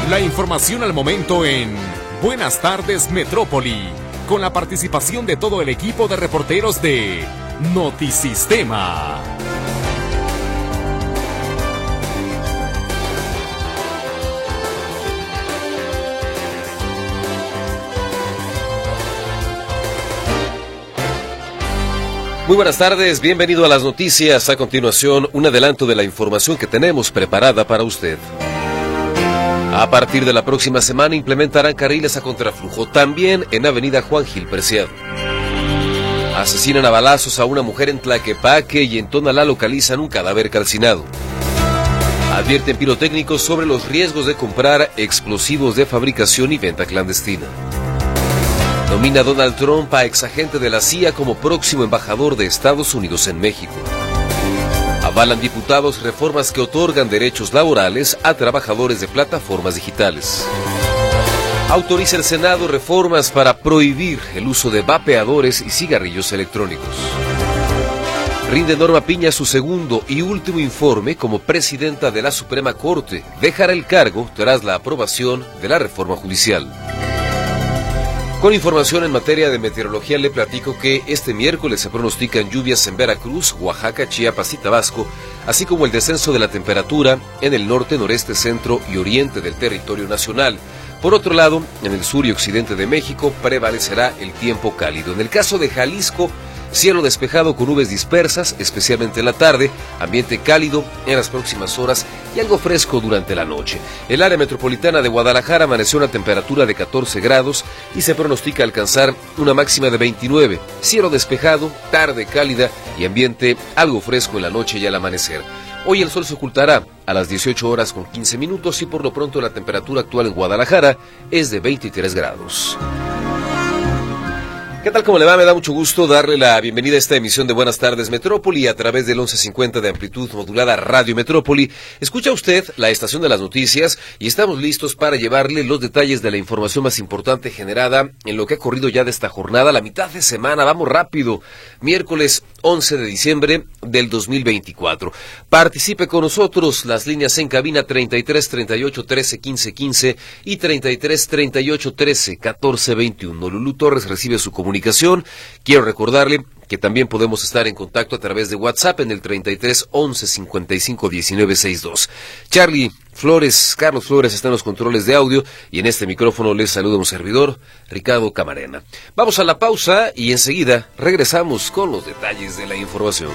La información al momento en Buenas tardes Metrópoli, con la participación de todo el equipo de reporteros de Notisistema. Muy buenas tardes, bienvenido a las noticias. A continuación, un adelanto de la información que tenemos preparada para usted. A partir de la próxima semana implementarán carriles a contraflujo también en Avenida Juan Gil Preciado. Asesinan a balazos a una mujer en Tlaquepaque y en Tonalá localizan un cadáver calcinado. Advierten pirotécnicos sobre los riesgos de comprar explosivos de fabricación y venta clandestina. Nomina Donald Trump a exagente de la CIA como próximo embajador de Estados Unidos en México. Avalan diputados reformas que otorgan derechos laborales a trabajadores de plataformas digitales. Autoriza el Senado reformas para prohibir el uso de vapeadores y cigarrillos electrónicos. Rinde Norma Piña su segundo y último informe como presidenta de la Suprema Corte. Dejará el cargo tras la aprobación de la reforma judicial. Con información en materia de meteorología le platico que este miércoles se pronostican lluvias en Veracruz, Oaxaca, Chiapas y Tabasco, así como el descenso de la temperatura en el norte, noreste, centro y oriente del territorio nacional. Por otro lado, en el sur y occidente de México prevalecerá el tiempo cálido. En el caso de Jalisco, cielo despejado con nubes dispersas, especialmente en la tarde, ambiente cálido en las próximas horas y algo fresco durante la noche. El área metropolitana de Guadalajara amaneció una temperatura de 14 grados y se pronostica alcanzar una máxima de 29. Cielo despejado, tarde cálida y ambiente algo fresco en la noche y al amanecer. Hoy el sol se ocultará a las 18 horas con 15 minutos y por lo pronto la temperatura actual en Guadalajara es de 23 grados. ¿Qué tal? ¿Cómo le va? Me da mucho gusto darle la bienvenida a esta emisión de Buenas tardes Metrópoli a través del 1150 de amplitud modulada Radio Metrópoli. Escucha usted la estación de las noticias y estamos listos para llevarle los detalles de la información más importante generada en lo que ha corrido ya de esta jornada, la mitad de semana. Vamos rápido, miércoles 11 de diciembre del 2024. Participe con nosotros, las líneas en cabina 33 38 13 15 15 y 33 38 13 14 21. Lulú Torres recibe su comunicación. Quiero recordarle que también podemos estar en contacto a través de WhatsApp en el 33 11 55 19 62. Carlos Flores está en los controles de audio y en este micrófono les saluda un servidor, Ricardo Camarena. Vamos a la pausa y enseguida regresamos con los detalles de la información.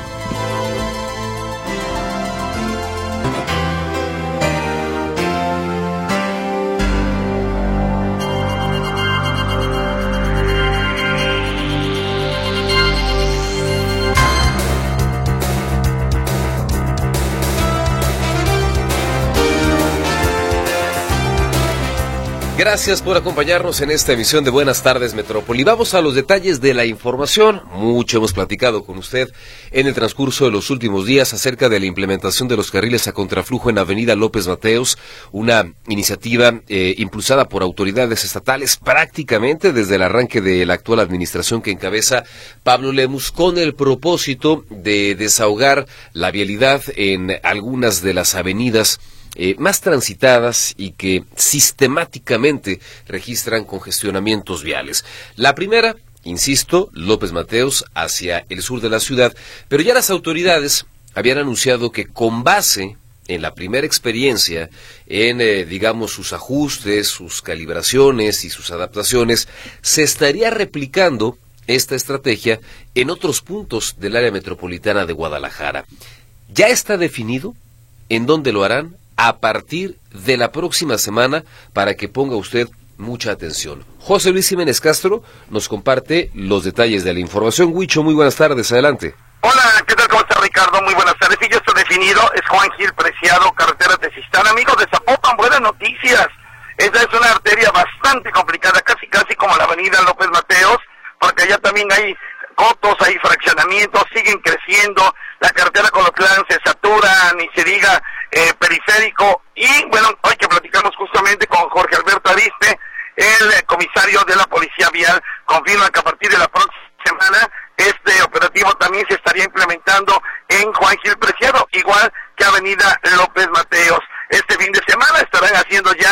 Gracias por acompañarnos en esta emisión de Buenas tardes Metrópoli. Vamos a los detalles de la información. Mucho hemos platicado con usted en el transcurso de los últimos días acerca de la implementación de los carriles a contraflujo en Avenida López Mateos, una iniciativa impulsada por autoridades estatales prácticamente desde el arranque de la actual administración que encabeza Pablo Lemus, con el propósito de desahogar la vialidad en algunas de las avenidas más transitadas y que sistemáticamente registran congestionamientos viales. La primera, insisto, López Mateos hacia el sur de la ciudad, pero ya las autoridades habían anunciado que con base en la primera experiencia, en sus ajustes, sus calibraciones y sus adaptaciones, se estaría replicando esta estrategia en otros puntos del área metropolitana de Guadalajara. ¿Ya está definido en dónde lo harán? A partir de la próxima semana, para que ponga usted mucha atención. José Luis Jiménez Castro nos comparte los detalles de la información. Huicho, muy buenas tardes, adelante. Hola, ¿qué tal? ¿Cómo está, Ricardo? Muy buenas tardes. Sí, ya está definido, es Juan Gil Preciado, carretera Tezistán. Amigos de Zapopan, buenas noticias. Esta es una arteria bastante complicada, casi como la avenida López Mateos, porque allá también hay cotos, hay fraccionamientos, siguen creciendo, la carretera Colotlán se satura, ni se diga periférico. Y bueno, hoy que platicamos justamente con Jorge Alberto Ariste, el comisario de la Policía Vial, confirma que a partir de la próxima semana este operativo también se estaría implementando en Juan Gil Preciado, igual que Avenida López Mateos. Este fin de semana estarán haciendo ya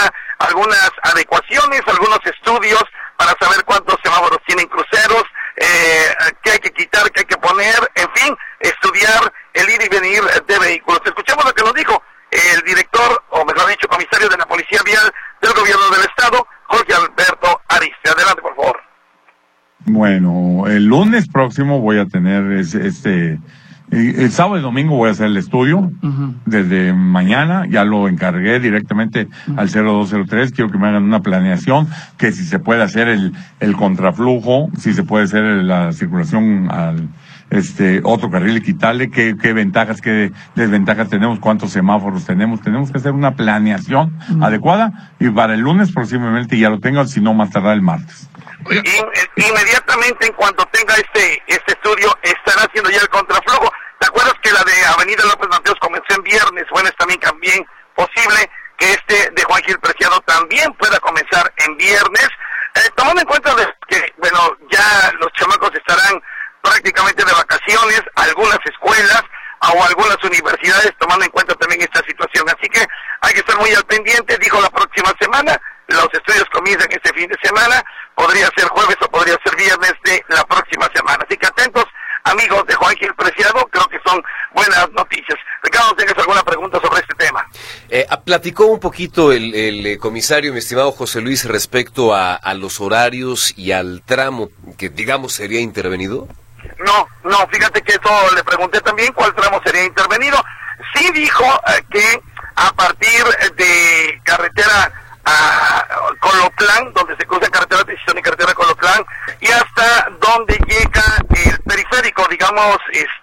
algunas adecuaciones, algunos estudios para saber cuántos semáforos tienen cruceros, qué hay que quitar, qué hay que poner, en fin, estudiar el ir y venir de vehículos. Escuchemos lo que nos dijo el director, o mejor dicho, comisario de la Policía Vial del Gobierno del Estado, Jorge Alberto Ariste. Adelante, por favor. Bueno, el lunes próximo voy a tener el sábado y domingo voy a hacer el estudio. Desde mañana ya lo encargué directamente al 0203. Quiero que me hagan una planeación, que si se puede hacer el contraflujo, si se puede hacer la circulación al otro carril y quitarle, qué ventajas, qué desventajas tenemos, cuántos semáforos tenemos que hacer una planeación adecuada, y para el lunes próximamente ya lo tengo, si no más tardar el martes. Inmediatamente, en cuanto tenga este estudio, estará haciendo ya el contraflujo. ¿Te acuerdas que la de Avenida López Mateos comenzó en viernes? Bueno, es también posible que de Juan Gil Preciado también pueda comenzar en viernes, tomando en cuenta que, bueno, ya los chamacos estarán prácticamente de vacaciones, algunas escuelas o algunas universidades, tomando en cuenta también esta situación. Así que hay que estar muy al pendiente. Dijo la próxima semana, los estudios comienzan este fin de semana, podría ser jueves o podría ser viernes de la próxima semana. Así que atentos, amigos de Juan Gil Preciado, creo que son buenas noticias. Ricardo, ¿tienes alguna pregunta sobre este tema? Platicó un poquito el comisario, mi estimado José Luis, respecto a los horarios y al tramo que, digamos, sería intervenido. No, fíjate que eso le pregunté también, cuál tramo sería intervenido. Sí dijo que a partir de carretera Colotlán, donde se cruzan carretera Decisión y carretera Colotlán, y hasta donde llega el periférico, digamos,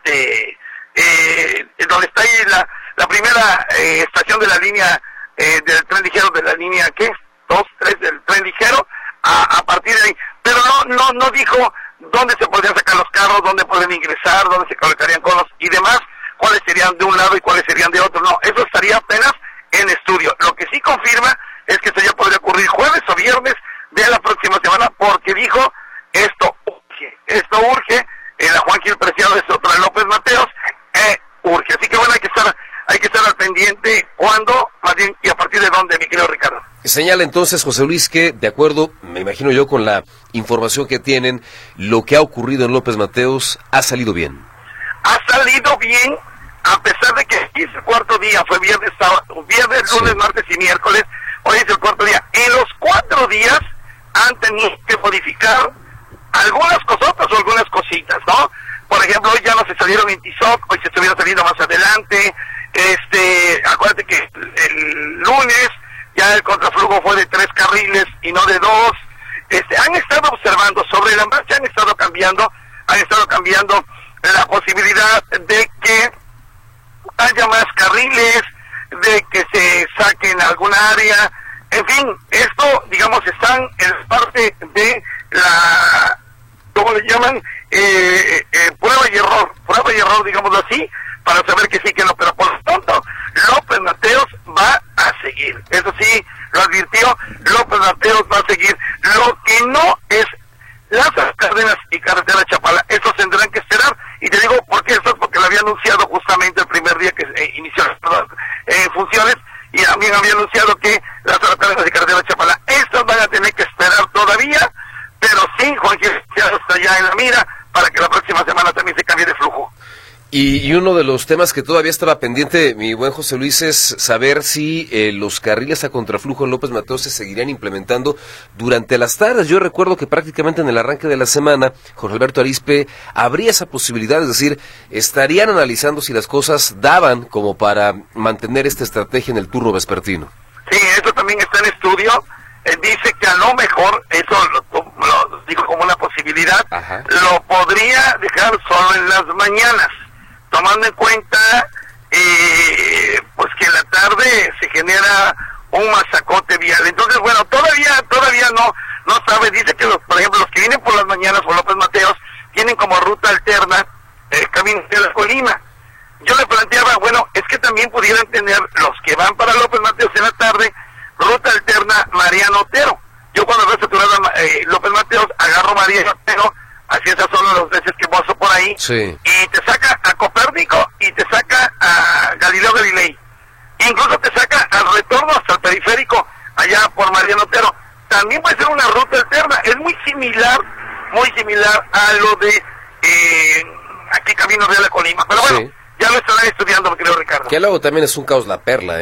donde está ahí la primera estación de la línea del tren ligero, de la línea, ¿qué? 2, 3 del tren ligero, a partir de ahí. Pero no dijo dónde se podrían sacar los carros, dónde pueden ingresar, dónde se colocarían conos y demás, cuáles serían de un lado y cuáles serían de otro. No, eso estaría apenas en estudio. Lo que sí confirma es que esto ya podría ocurrir jueves o viernes de la próxima semana, porque dijo, esto urge, la Juan Gil Preciado es otra de López Mateos, urge. Así que bueno, hay que estar al pendiente cuándo, más bien, y a partir de dónde, mi querido Ricardo. Señala entonces, José Luis, que de acuerdo, me imagino yo, con la información que tienen, lo que ha ocurrido en López Mateos ha salido bien. Ha salido bien, a pesar de que es el cuarto día, fue viernes, lunes, martes y miércoles, hoy es el cuarto día. En los 4 días han tenido que modificar algunas cosotas o algunas cositas, ¿no? Por ejemplo, hoy ya no se salieron en Tizoc, hoy se estuvieron saliendo más adelante. Acuérdate que el lunes ya el contraflujo fue de 3 carriles y no de 2. Han estado observando sobre la marcha, han estado cambiando la posibilidad de que haya más carriles, de que se saquen alguna área. En fin, esto, digamos, están en parte de la, ¿cómo le llaman? Prueba y error, digámoslo así, para saber que sí, que no. Pero por lo tanto, López Mateos va a seguir. Eso sí, lo advirtió, López Mateos va a seguir. Lo que no es Lázaro Cárdenas y carretera Chapala, estos tendrán que esperar. Y te digo por qué esto, porque lo había anunciado justamente el primer día que inició funciones, y también había anunciado que Lázaro Cárdenas y carretera Chapala, estos van a tener que esperar todavía, pero sí, Juan Gil está ya en la mira para que la próxima semana también se cambie de flujo. Y uno de los temas que todavía estaba pendiente, mi buen José Luis, es saber si los carriles a contraflujo en López Mateos se seguirían implementando durante las tardes. Yo recuerdo que prácticamente en el arranque de la semana, Jorge Alberto Arispe habría esa posibilidad, es decir, estarían analizando si las cosas daban como para mantener esta estrategia en el turno vespertino. Sí, eso también está en estudio. Dice que a lo mejor, eso lo dijo como una posibilidad, lo podría dejar solo en las mañanas, tomando en cuenta pues que en la tarde se genera un masacote vial. Entonces, bueno, todavía no sabe. Dice que por ejemplo, los que vienen por las mañanas por López Mateos tienen como ruta alterna el camino de la Colima. Yo le planteaba, bueno, es que también pudieran tener los que van para López Mateos en la tarde, ruta alterna Mariano Otero. Yo cuando veo saturada López Mateos, agarro Mariano Otero, así esas son las veces que paso por ahí, sí, y te saca a Copérnico y te saca a Galileo Galilei. Incluso te saca al retorno hasta el periférico allá por Mariano Otero. También puede ser una ruta alterna, es muy similar a lo de aquí Camino Real a Colima, pero bueno, sí, ya lo estarán estudiando, mi querido Ricardo. Que luego también es un caos la Perla,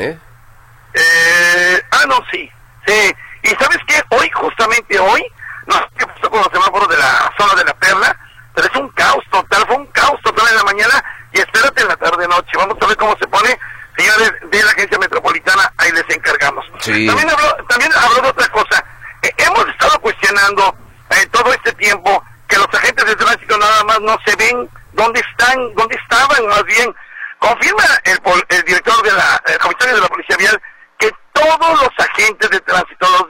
No, sí, y ¿sabes qué? Justamente hoy, no sé qué pasó con los semáforos de la zona de la Perla, pero es un caos total, fue un caos total en la mañana, y espérate en la tarde-noche, vamos a ver cómo se pone. Señores de la Agencia Metropolitana, ahí les encargamos. Sí. También habló de otra cosa. Hemos estado cuestionando todo este tiempo que los agentes de tránsito nada más no se ven dónde estaban más bien. Confirma el director de el comisario de la Policía Vial que todos los agentes de tránsito, los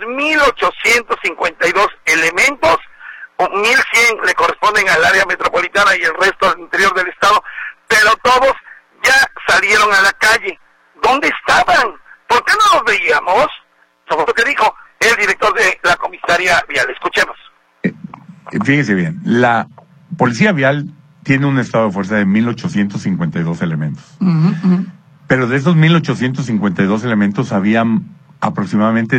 1,852 elementos, 1,100 le corresponden al área metropolitana y el resto al interior del estado, pero todos ya salieron a la calle. ¿Dónde estaban? ¿Por qué no los veíamos? Eso fue lo que dijo el director de la comisaría vial. Escuchemos. Fíjese bien, la Policía Vial tiene un estado de fuerza de 1,852 elementos. Pero de esos 1,852 elementos habían aproximadamente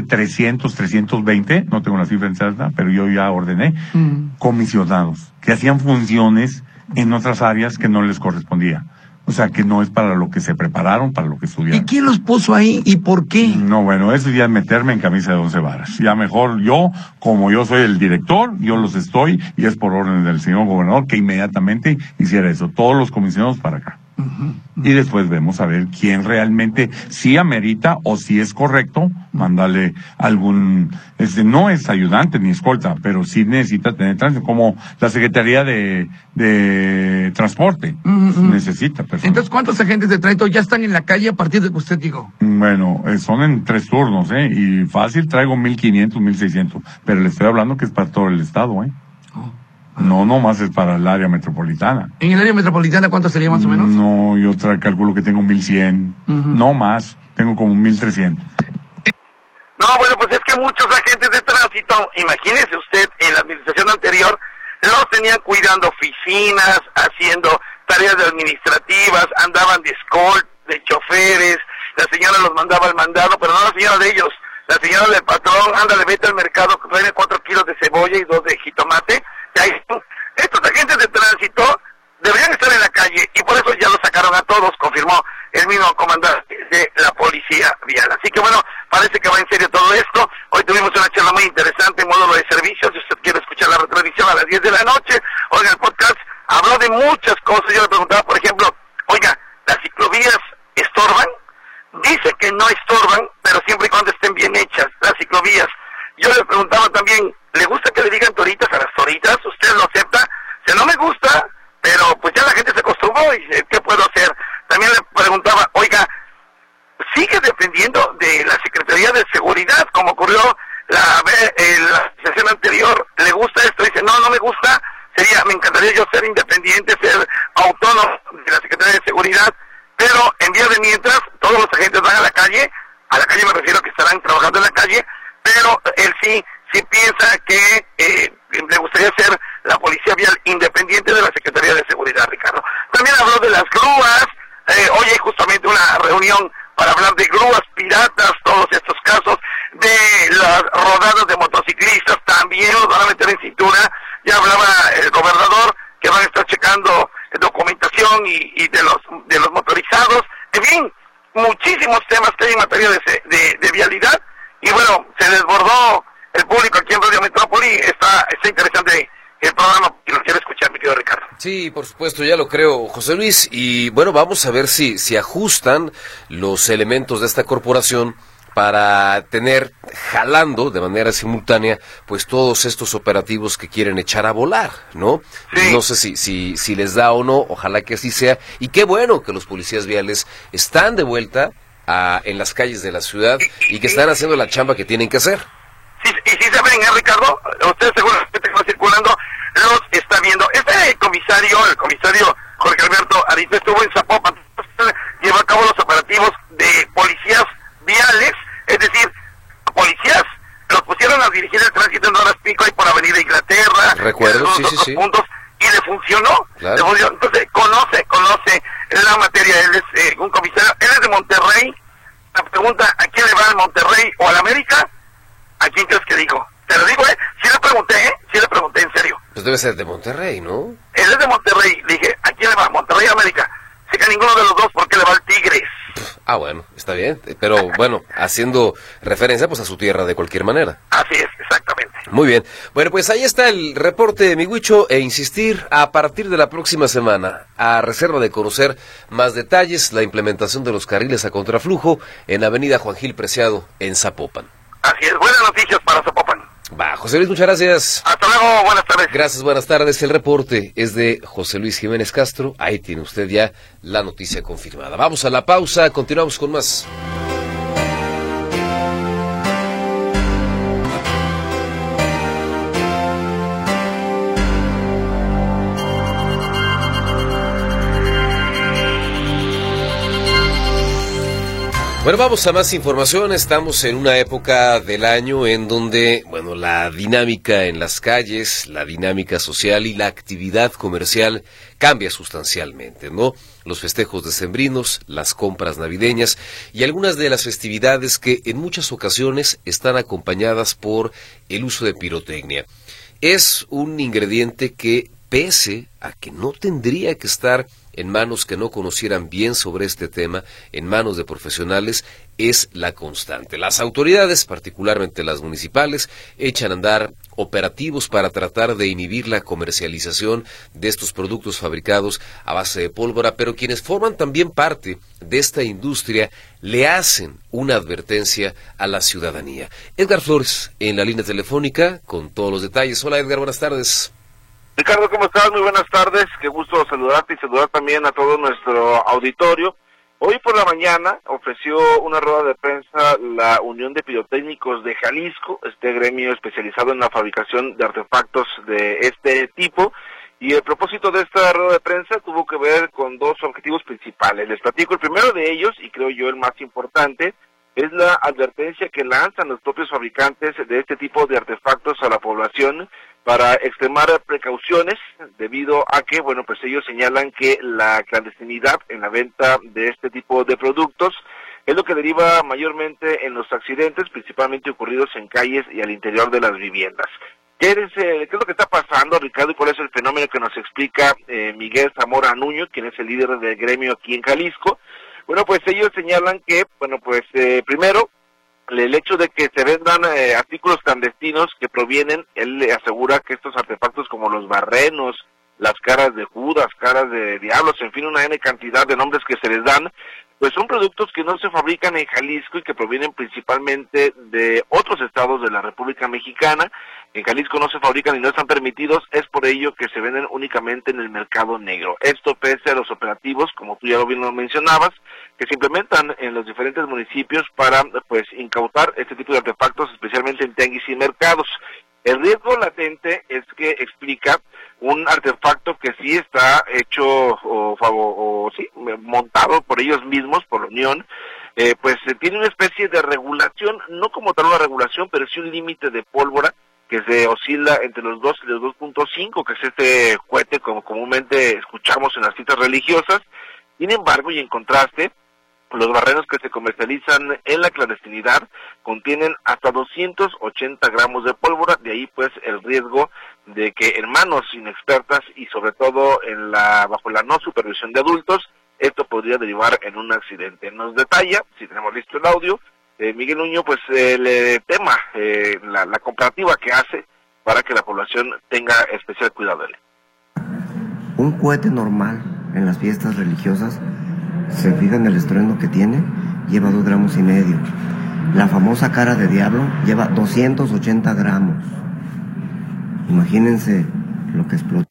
320, no tengo la cifra exacta, pero yo ya ordené, comisionados, que hacían funciones en otras áreas que no les correspondía. O sea, que no es para lo que se prepararon, para lo que estudiaron. ¿Y quién los puso ahí y por qué? No, bueno, eso ya es meterme en camisa de 11 varas. Ya mejor yo, como yo soy el director, yo los estoy, y es por orden del señor gobernador que inmediatamente hiciera eso. Todos los comisionados para acá. Y después vemos a ver quién realmente sí amerita o si es correcto mandarle algún, no es ayudante ni escolta, pero sí necesita tener tránsito, como la Secretaría de Transporte necesita personas. Entonces, ¿cuántos agentes de tránsito ya están en la calle a partir de que usted dijo? Bueno, son en 3 turnos, y fácil traigo 1,500, 1,600, pero le estoy hablando que es para todo el estado, No, más es para el área metropolitana. ¿En el área metropolitana cuánto sería más o menos? No, yo calculo que tengo 1,100, no más, tengo como 1,300. No, bueno, pues es que muchos agentes de tránsito, imagínese usted, en la administración anterior, los tenían cuidando oficinas, haciendo tareas administrativas, andaban de escort, de choferes, la señora los mandaba al mandado, pero no la señora de ellos, la señora del patrón, ándale, vete al mercado, trae 4 kilos de cebolla y 2 de jitomate. Estos agentes de tránsito deberían estar en la calle y por eso ya lo sacaron a todos, confirmó el mismo comandante de la Policía Vial. Así que bueno, parece que va en serio todo esto. Hoy tuvimos una charla muy interesante en módulo de servicios. Si usted quiere escuchar la retransmisión a las 10 de la noche, oiga, el podcast habló de muchas cosas. Yo le preguntaba, por ejemplo, oiga, ¿las ciclovías estorban? Dice que no estorban, pero siempre y cuando estén bien hechas las ciclovías. Yo le preguntaba también, ¿le gusta que le digan toritas a las toritas? ¿Usted lo acepta? Si no me gusta, pero pues ya la gente se acostumbró y ¿qué puedo hacer? También le preguntaba, oiga, ¿sigue dependiendo de la Secretaría de Seguridad como ocurrió la sesión anterior? ¿Le gusta esto? Dice, no me gusta, me encantaría yo ser independiente, ser autónomo de la Secretaría de Seguridad, pero en vía de mientras, todos los agentes van a la calle me refiero a que estarán trabajando en la calle, pero él sí piensa que le gustaría ser la Policía Vial independiente de la Secretaría de Seguridad, Ricardo. También habló de las grúas, hoy hay justamente una reunión para hablar de grúas piratas, todos estos casos, de las rodadas de motociclistas, también los van a meter en cintura. Ya hablaba el gobernador que van a estar checando documentación y de los motorizados, en fin, muchísimos temas que hay en materia de vialidad. Y bueno, se desbordó el público aquí en Radio Metrópoli. Está interesante el programa, y lo quiero escuchar, mi querido Ricardo. Sí, por supuesto, ya lo creo, José Luis. Y bueno, vamos a ver si ajustan los elementos de esta corporación para tener jalando de manera simultánea pues todos estos operativos que quieren echar a volar, ¿no? Sí. No sé si les da o no, ojalá que así sea. Y qué bueno que los policías viales están de vuelta en las calles de la ciudad y que están haciendo la chamba que tienen que hacer. Sí, y sí saben, Ricardo, usted seguramente que va circulando, los está viendo. El comisario Jorge Alberto Arito estuvo en Zapopan, llevó a cabo los operativos de policías viales, es decir, policías los pusieron a dirigir el tránsito en horas pico ahí por Avenida Inglaterra, recuerdo, sí. puntos, y le funcionó. Claro. Entonces conoce la materia. Él es un comisario, él es de Monterrey. La pregunta, ¿a quién le va, al Monterrey o al América? Pues debe ser de Monterrey, ¿no? Él es de Monterrey. Le dije, ¿a quién le va? ¿Monterrey o América? Sé que a ninguno de los dos porque le va al Tigres. Ah, bueno, está bien. Pero bueno, haciendo referencia pues a su tierra de cualquier manera. Así es, exactamente. Muy bien. Bueno, pues ahí está el reporte de mi Huicho, e insistir a partir de la próxima semana, a reserva de conocer más detalles, la implementación de los carriles a contraflujo en Avenida Juan Gil Preciado en Zapopan. Así es, buenas noticias para Zapopan. Va, José Luis, muchas gracias. Hasta luego, buenas tardes. Gracias, buenas tardes. El reporte es de José Luis Jiménez Castro. Ahí tiene usted ya la noticia confirmada. Vamos a la pausa, continuamos con más. Bueno, vamos a más información. Estamos en una época del año en donde, bueno, la dinámica en las calles, la dinámica social y la actividad comercial cambia sustancialmente, ¿no? Los festejos decembrinos, las compras navideñas y algunas de las festividades que en muchas ocasiones están acompañadas por el uso de pirotecnia. Es un ingrediente que, pese a que no tendría que estar en manos que no conocieran bien sobre este tema, en manos de profesionales, es la constante. Las autoridades, particularmente las municipales, echan a andar operativos para tratar de inhibir la comercialización de estos productos fabricados a base de pólvora, pero quienes forman también parte de esta industria le hacen una advertencia a la ciudadanía. Edgar Flores, en la línea telefónica, con todos los detalles. Hola Edgar, buenas tardes. Ricardo, ¿cómo estás? Muy buenas tardes, qué gusto saludarte y saludar también a todo nuestro auditorio. Hoy por la mañana ofreció una rueda de prensa la Unión de Pirotécnicos de Jalisco, este gremio especializado en la fabricación de artefactos de este tipo, y el propósito de esta rueda de prensa tuvo que ver con dos objetivos principales. Les platico el primero de ellos, y creo yo el más importante, es la advertencia que lanzan los propios fabricantes de este tipo de artefactos a la población para extremar precauciones, debido a que, bueno, pues ellos señalan que la clandestinidad en la venta de este tipo de productos es lo que deriva mayormente en los accidentes, principalmente ocurridos en calles y al interior de las viviendas. ¿Qué es lo que está pasando, Ricardo, y cuál es el fenómeno que nos explica Miguel Zamora Nuño, quien es el líder del gremio aquí en Jalisco? Bueno, pues ellos señalan que, bueno, pues primero, el hecho de que se vendan artículos clandestinos que provienen, él le asegura que estos artefactos como los barrenos, las caras de Judas, caras de diablos, en fin, una N cantidad de nombres que se les dan, pues son productos que no se fabrican en Jalisco y que provienen principalmente de otros estados de la República Mexicana. En Jalisco no se fabrican y no están permitidos, es por ello que se venden únicamente en el mercado negro. Esto pese a los operativos, como tú ya bien lo mencionabas, que se implementan en los diferentes municipios para, pues, incautar este tipo de artefactos, especialmente en tianguis y mercados. El riesgo latente es que explica un artefacto que sí está hecho sí, montado por ellos mismos, por la Unión, pues tiene una especie de regulación, no como tal una regulación, pero sí un límite de pólvora que se oscila entre los 2 y los 2.5, que es este cohete como comúnmente escuchamos en las citas religiosas. Sin embargo, y en contraste, los barrenos que se comercializan en la clandestinidad contienen hasta 280 gramos de pólvora, de ahí pues el riesgo de que en manos inexpertas y sobre todo bajo la no supervisión de adultos, esto podría derivar en un accidente. Nos detalla, si tenemos listo el audio, Miguel Nuño, pues el tema, la comparativa que hace para que la población tenga especial cuidado de él. Un cohete normal en las fiestas religiosas, se fijan el estruendo que tiene, lleva 2,5 gramos. La famosa cara de diablo lleva 280 gramos. Imagínense lo que explota.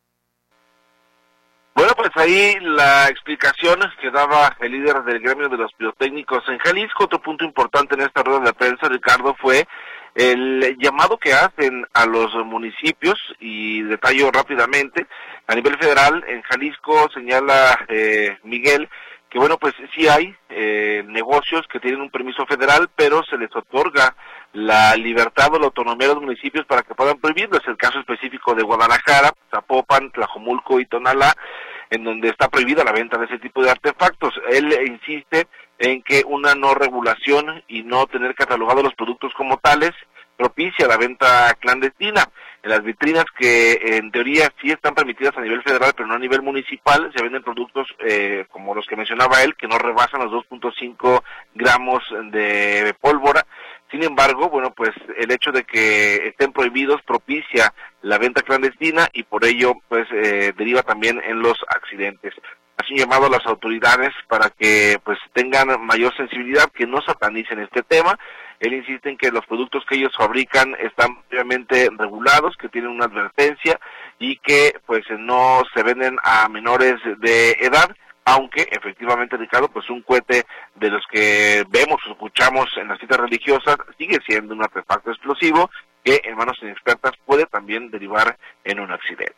Bueno, pues ahí la explicación que daba el líder del gremio de los pirotécnicos en Jalisco. Otro punto importante en esta rueda de prensa, Ricardo, fue el llamado que hacen a los municipios, y detallo rápidamente, a nivel federal, en Jalisco señala Miguel, que bueno, pues sí hay negocios que tienen un permiso federal, pero se les otorga la libertad o la autonomía a los municipios para que puedan prohibirlo. Es el caso específico de Guadalajara, Zapopan, Tlajomulco y Tonalá, en donde está prohibida la venta de ese tipo de artefactos. Él insiste en que una no regulación y no tener catalogados los productos como tales propicia la venta clandestina. En las vitrinas que en teoría sí están permitidas a nivel federal, pero no a nivel municipal, se venden productos como los que mencionaba él, que no rebasan los 2.5 gramos de pólvora. Sin embargo, bueno, pues el hecho de que estén prohibidos propicia la venta clandestina y por ello, pues, deriva también en los accidentes. Así llamado a las autoridades para que, pues, tengan mayor sensibilidad, que no satanicen este tema. Él insiste en que los productos que ellos fabrican están previamente regulados, que tienen una advertencia y que, pues, no se venden a menores de edad. Aunque efectivamente, Ricardo, pues un cohete de los que vemos o escuchamos en las citas religiosas sigue siendo un artefacto explosivo que en manos inexpertas puede también derivar en un accidente.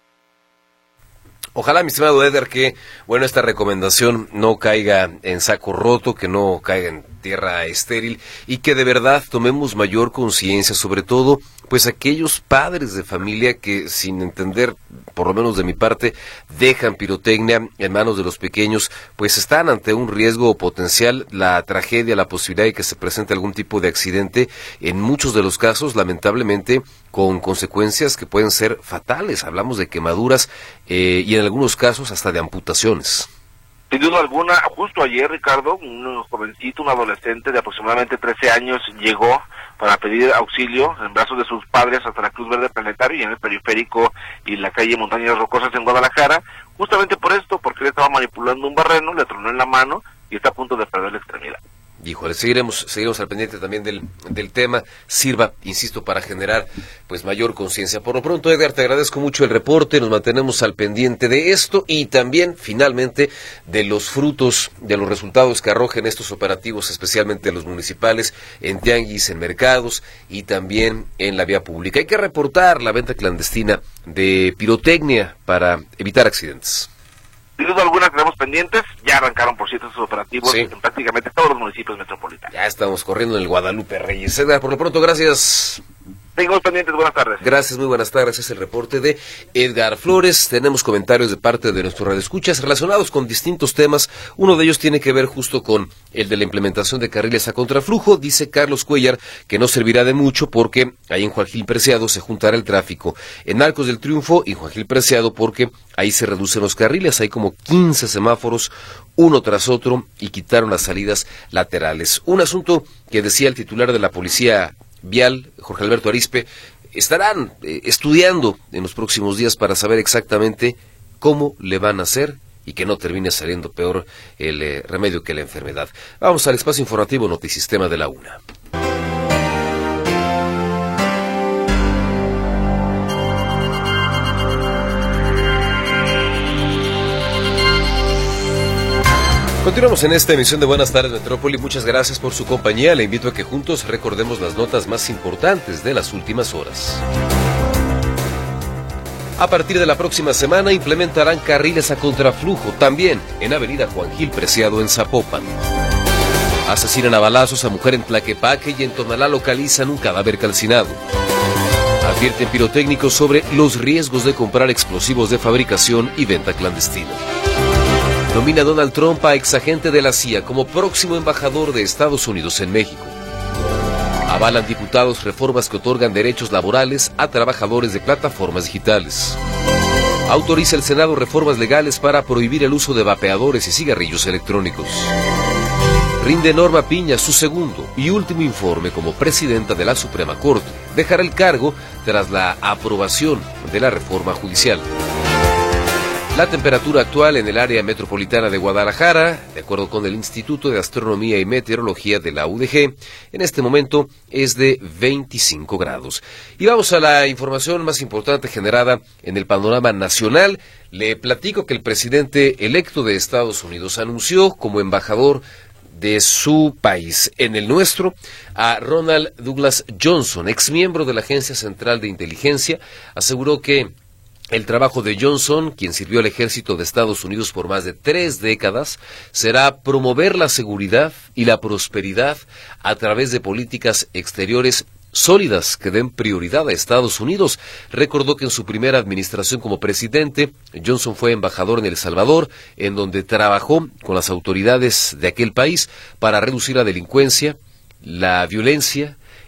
Ojalá, mi estimado Edgar, que, bueno, esta recomendación no caiga en saco roto, que no caiga en tierra estéril y que de verdad tomemos mayor conciencia, sobre todo, pues aquellos padres de familia que, sin entender, por lo menos de mi parte, dejan pirotecnia en manos de los pequeños, pues están ante un riesgo potencial, la tragedia, la posibilidad de que se presente algún tipo de accidente, en muchos de los casos, lamentablemente, con consecuencias que pueden ser fatales. Hablamos de quemaduras y en algunos casos hasta de amputaciones. Sin duda alguna, justo ayer, Ricardo, un jovencito, un adolescente de aproximadamente 13 años llegó para pedir auxilio en brazos de sus padres hasta la Cruz Verde Planetario y en el periférico y la calle Montañas Rocosas en Guadalajara, justamente por esto, porque él estaba manipulando un barreno, le tronó en la mano y está a punto de perder la extremidad. Híjole, seguiremos al pendiente también del tema, sirva, insisto, para generar pues mayor conciencia. Por lo pronto, Edgar, te agradezco mucho el reporte, nos mantenemos al pendiente de esto y también, finalmente, de los frutos, de los resultados que arrojen estos operativos, especialmente los municipales, en tianguis, en mercados y también en la vía pública. Hay que reportar la venta clandestina de pirotecnia para evitar accidentes. Sin duda alguna tenemos pendientes, ya arrancaron por cierto esos operativos en prácticamente todos los municipios metropolitanos. Ya estamos corriendo en el Guadalupe Reyes. Edgar, por lo pronto, gracias. Seguimos pendientes, buenas tardes. Gracias, muy buenas tardes. Es el reporte de Edgar Flores. Tenemos comentarios de parte de nuestros radioescuchas relacionados con distintos temas. Uno de ellos tiene que ver justo con el de la implementación de carriles a contraflujo. Dice Carlos Cuellar que no servirá de mucho porque ahí en Juan Gil Preciado se juntará el tráfico. En Arcos del Triunfo y Juan Gil Preciado porque ahí se reducen los carriles. Hay como 15 semáforos, uno tras otro, y quitaron las salidas laterales. Un asunto que decía el titular de la Policía Vial, Jorge Alberto Arizpe, estarán estudiando en los próximos días para saber exactamente cómo le van a hacer y que no termine saliendo peor el remedio que la enfermedad. Vamos al espacio informativo Notisistema de la UNA. Continuamos en esta emisión de Buenas Tardes Metrópoli. Muchas gracias por su compañía. Le invito a que juntos recordemos las notas más importantes de las últimas horas. A partir de la próxima semana implementarán carriles a contraflujo también en Avenida Juan Gil Preciado en Zapopan. Asesinan a balazos a mujer en Tlaquepaque y en Tonalá localizan un cadáver calcinado. Advierten pirotécnicos sobre los riesgos de comprar explosivos de fabricación y venta clandestina. Nomina Donald Trump a exagente de la CIA como próximo embajador de Estados Unidos en México. Avalan diputados reformas que otorgan derechos laborales a trabajadores de plataformas digitales. Autoriza el Senado reformas legales para prohibir el uso de vapeadores y cigarrillos electrónicos. Rinde Norma Piña su segundo y último informe como presidenta de la Suprema Corte. Dejará el cargo tras la aprobación de la reforma judicial. La temperatura actual en el área metropolitana de Guadalajara, de acuerdo con el Instituto de Astronomía y Meteorología de la UDG, en este momento es de 25 grados. Y vamos a la información más importante generada en el panorama nacional. Le platico que el presidente electo de Estados Unidos anunció como embajador de su país en el nuestro a Ronald Douglas Johnson, exmiembro de la Agencia Central de Inteligencia. Aseguró que el trabajo de Johnson, quien sirvió al ejército de Estados Unidos por más de 3 décadas, será promover la seguridad y la prosperidad a través de políticas exteriores sólidas que den prioridad a Estados Unidos. Recordó que en su primera administración como presidente, Johnson fue embajador en El Salvador, en donde trabajó con las autoridades de aquel país para reducir la delincuencia, la violencia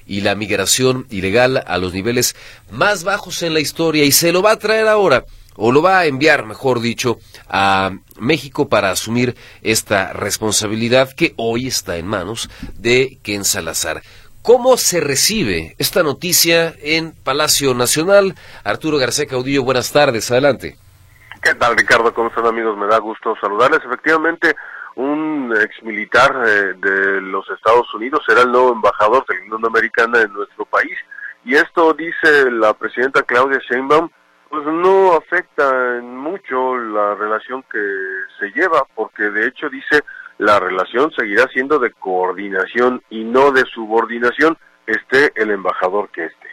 y la migración ilegal a los niveles más bajos en la historia, y se lo va a traer ahora, o lo va a enviar, mejor dicho, a México para asumir esta responsabilidad que hoy está en manos de Ken Salazar. ¿Cómo se recibe esta noticia en Palacio Nacional? Arturo García Caudillo, buenas tardes, adelante. ¿Qué tal, Ricardo? ¿Cómo están, amigos? Me da gusto saludarles. Efectivamente, un exmilitar de los Estados Unidos será el nuevo embajador de la Unión Americana en nuestro país, y esto, dice la presidenta Claudia Sheinbaum, pues no afecta en mucho la relación que se lleva, porque de hecho, dice, la relación seguirá siendo de coordinación y no de subordinación, esté el embajador que esté.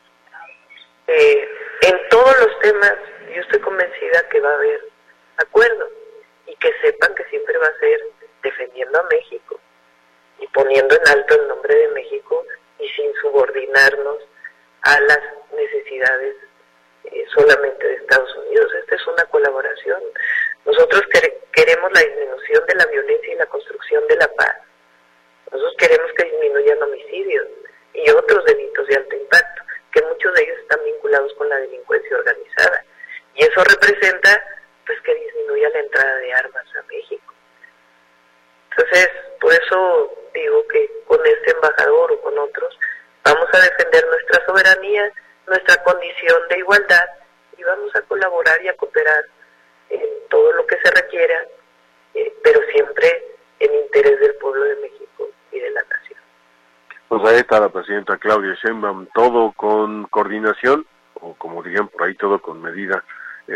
En todos los temas, yo estoy convencida que va a haber acuerdo, y que sepan que siempre va a ser defendiendo a México y poniendo en alto el nombre de México y sin subordinarnos a las necesidades solamente de Estados Unidos. Esta es una colaboración. Nosotros queremos la disminución de la violencia y la construcción de la paz. Nosotros queremos que disminuyan homicidios y otros delitos de alto impacto, que muchos de ellos están vinculados con la delincuencia organizada. Y eso representa, pues, que disminuya la entrada de armas a México. Entonces, por eso digo que con este embajador o con otros vamos a defender nuestra soberanía, nuestra condición de igualdad, y vamos a colaborar y a cooperar en todo lo que se requiera, pero siempre en interés del pueblo de México y de la nación. Pues ahí está la presidenta Claudia Sheinbaum, todo con coordinación, o como dirían por ahí, todo con medida,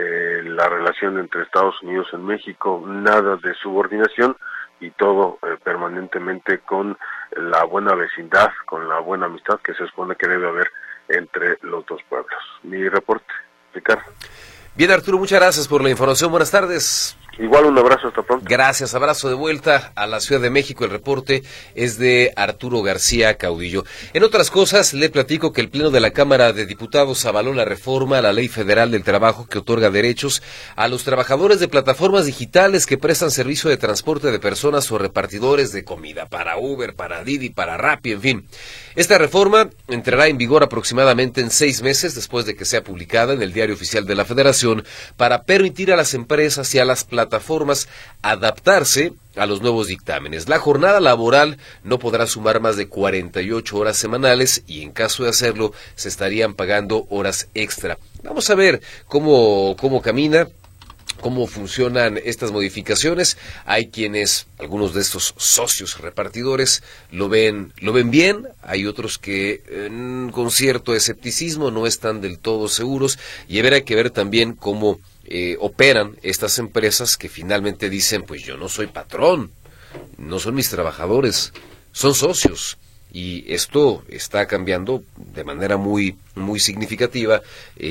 la relación entre Estados Unidos y México, nada de subordinación, y todo permanentemente con la buena vecindad, con la buena amistad que se supone que debe haber entre los dos pueblos. Mi reporte, Ricardo. Bien, Arturo, muchas gracias por la información. Buenas tardes. Igual, un abrazo, hasta pronto. Gracias, abrazo de vuelta a la Ciudad de México. El reporte es de Arturo García Caudillo. En otras cosas, le platico que el Pleno de la Cámara de Diputados avaló la reforma a la Ley Federal del Trabajo que otorga derechos a los trabajadores de plataformas digitales que prestan servicio de transporte de personas o repartidores de comida para Uber, para Didi, para Rappi, en fin. Esta reforma entrará en vigor aproximadamente en 6 meses después de que sea publicada en el Diario Oficial de la Federación para permitir a las empresas y a las plataformas adaptarse a los nuevos dictámenes. La jornada laboral no podrá sumar más de 48 horas semanales y en caso de hacerlo se estarían pagando horas extra. Vamos a ver cómo camina, cómo funcionan estas modificaciones. Hay quienes, algunos de estos socios repartidores, lo ven bien. Hay otros que con cierto escepticismo no están del todo seguros, y habrá que ver también cómo operan estas empresas que finalmente dicen, pues yo no soy patrón, no son mis trabajadores, son socios. Y esto está cambiando de manera muy significativa,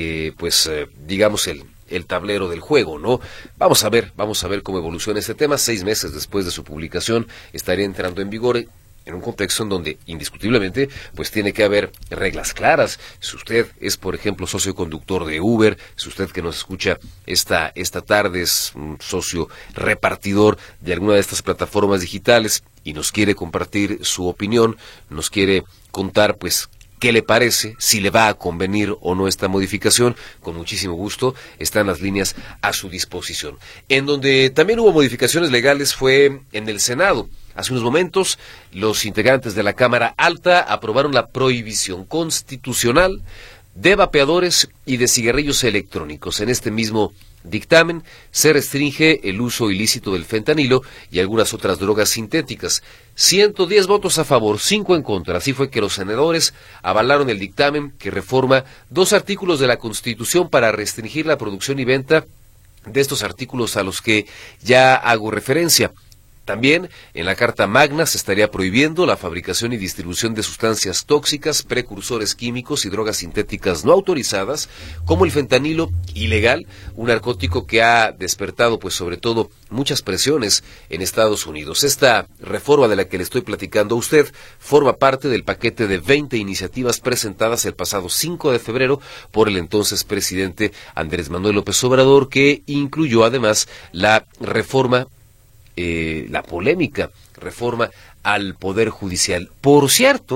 digamos, el tablero del juego, ¿no? Vamos a ver cómo evoluciona este tema. 6 meses después de su publicación estaría entrando en vigor en un contexto en donde indiscutiblemente pues tiene que haber reglas claras. Si usted es, por ejemplo, socio conductor de Uber, si usted que nos escucha esta tarde es un socio repartidor de alguna de estas plataformas digitales y nos quiere compartir su opinión, nos quiere contar pues qué le parece, si le va a convenir o no esta modificación, con muchísimo gusto están las líneas a su disposición. En donde también hubo modificaciones legales fue en el Senado. Hace unos momentos, los integrantes de la Cámara Alta aprobaron la prohibición constitucional de vapeadores y de cigarrillos electrónicos. En este mismo dictamen se restringe el uso ilícito del fentanilo y algunas otras drogas sintéticas. 110 votos a favor, 5 en contra. Así fue que los senadores avalaron el dictamen que reforma 2 artículos de la Constitución para restringir la producción y venta de estos artículos a los que ya hago referencia. También, en la Carta Magna se estaría prohibiendo la fabricación y distribución de sustancias tóxicas, precursores químicos y drogas sintéticas no autorizadas, como el fentanilo ilegal, un narcótico que ha despertado, pues sobre todo, muchas presiones en Estados Unidos. Esta reforma de la que le estoy platicando a usted forma parte del paquete de 20 iniciativas presentadas el pasado 5 de febrero por el entonces presidente Andrés Manuel López Obrador, que incluyó además la reforma la polémica reforma al Poder Judicial. Por cierto,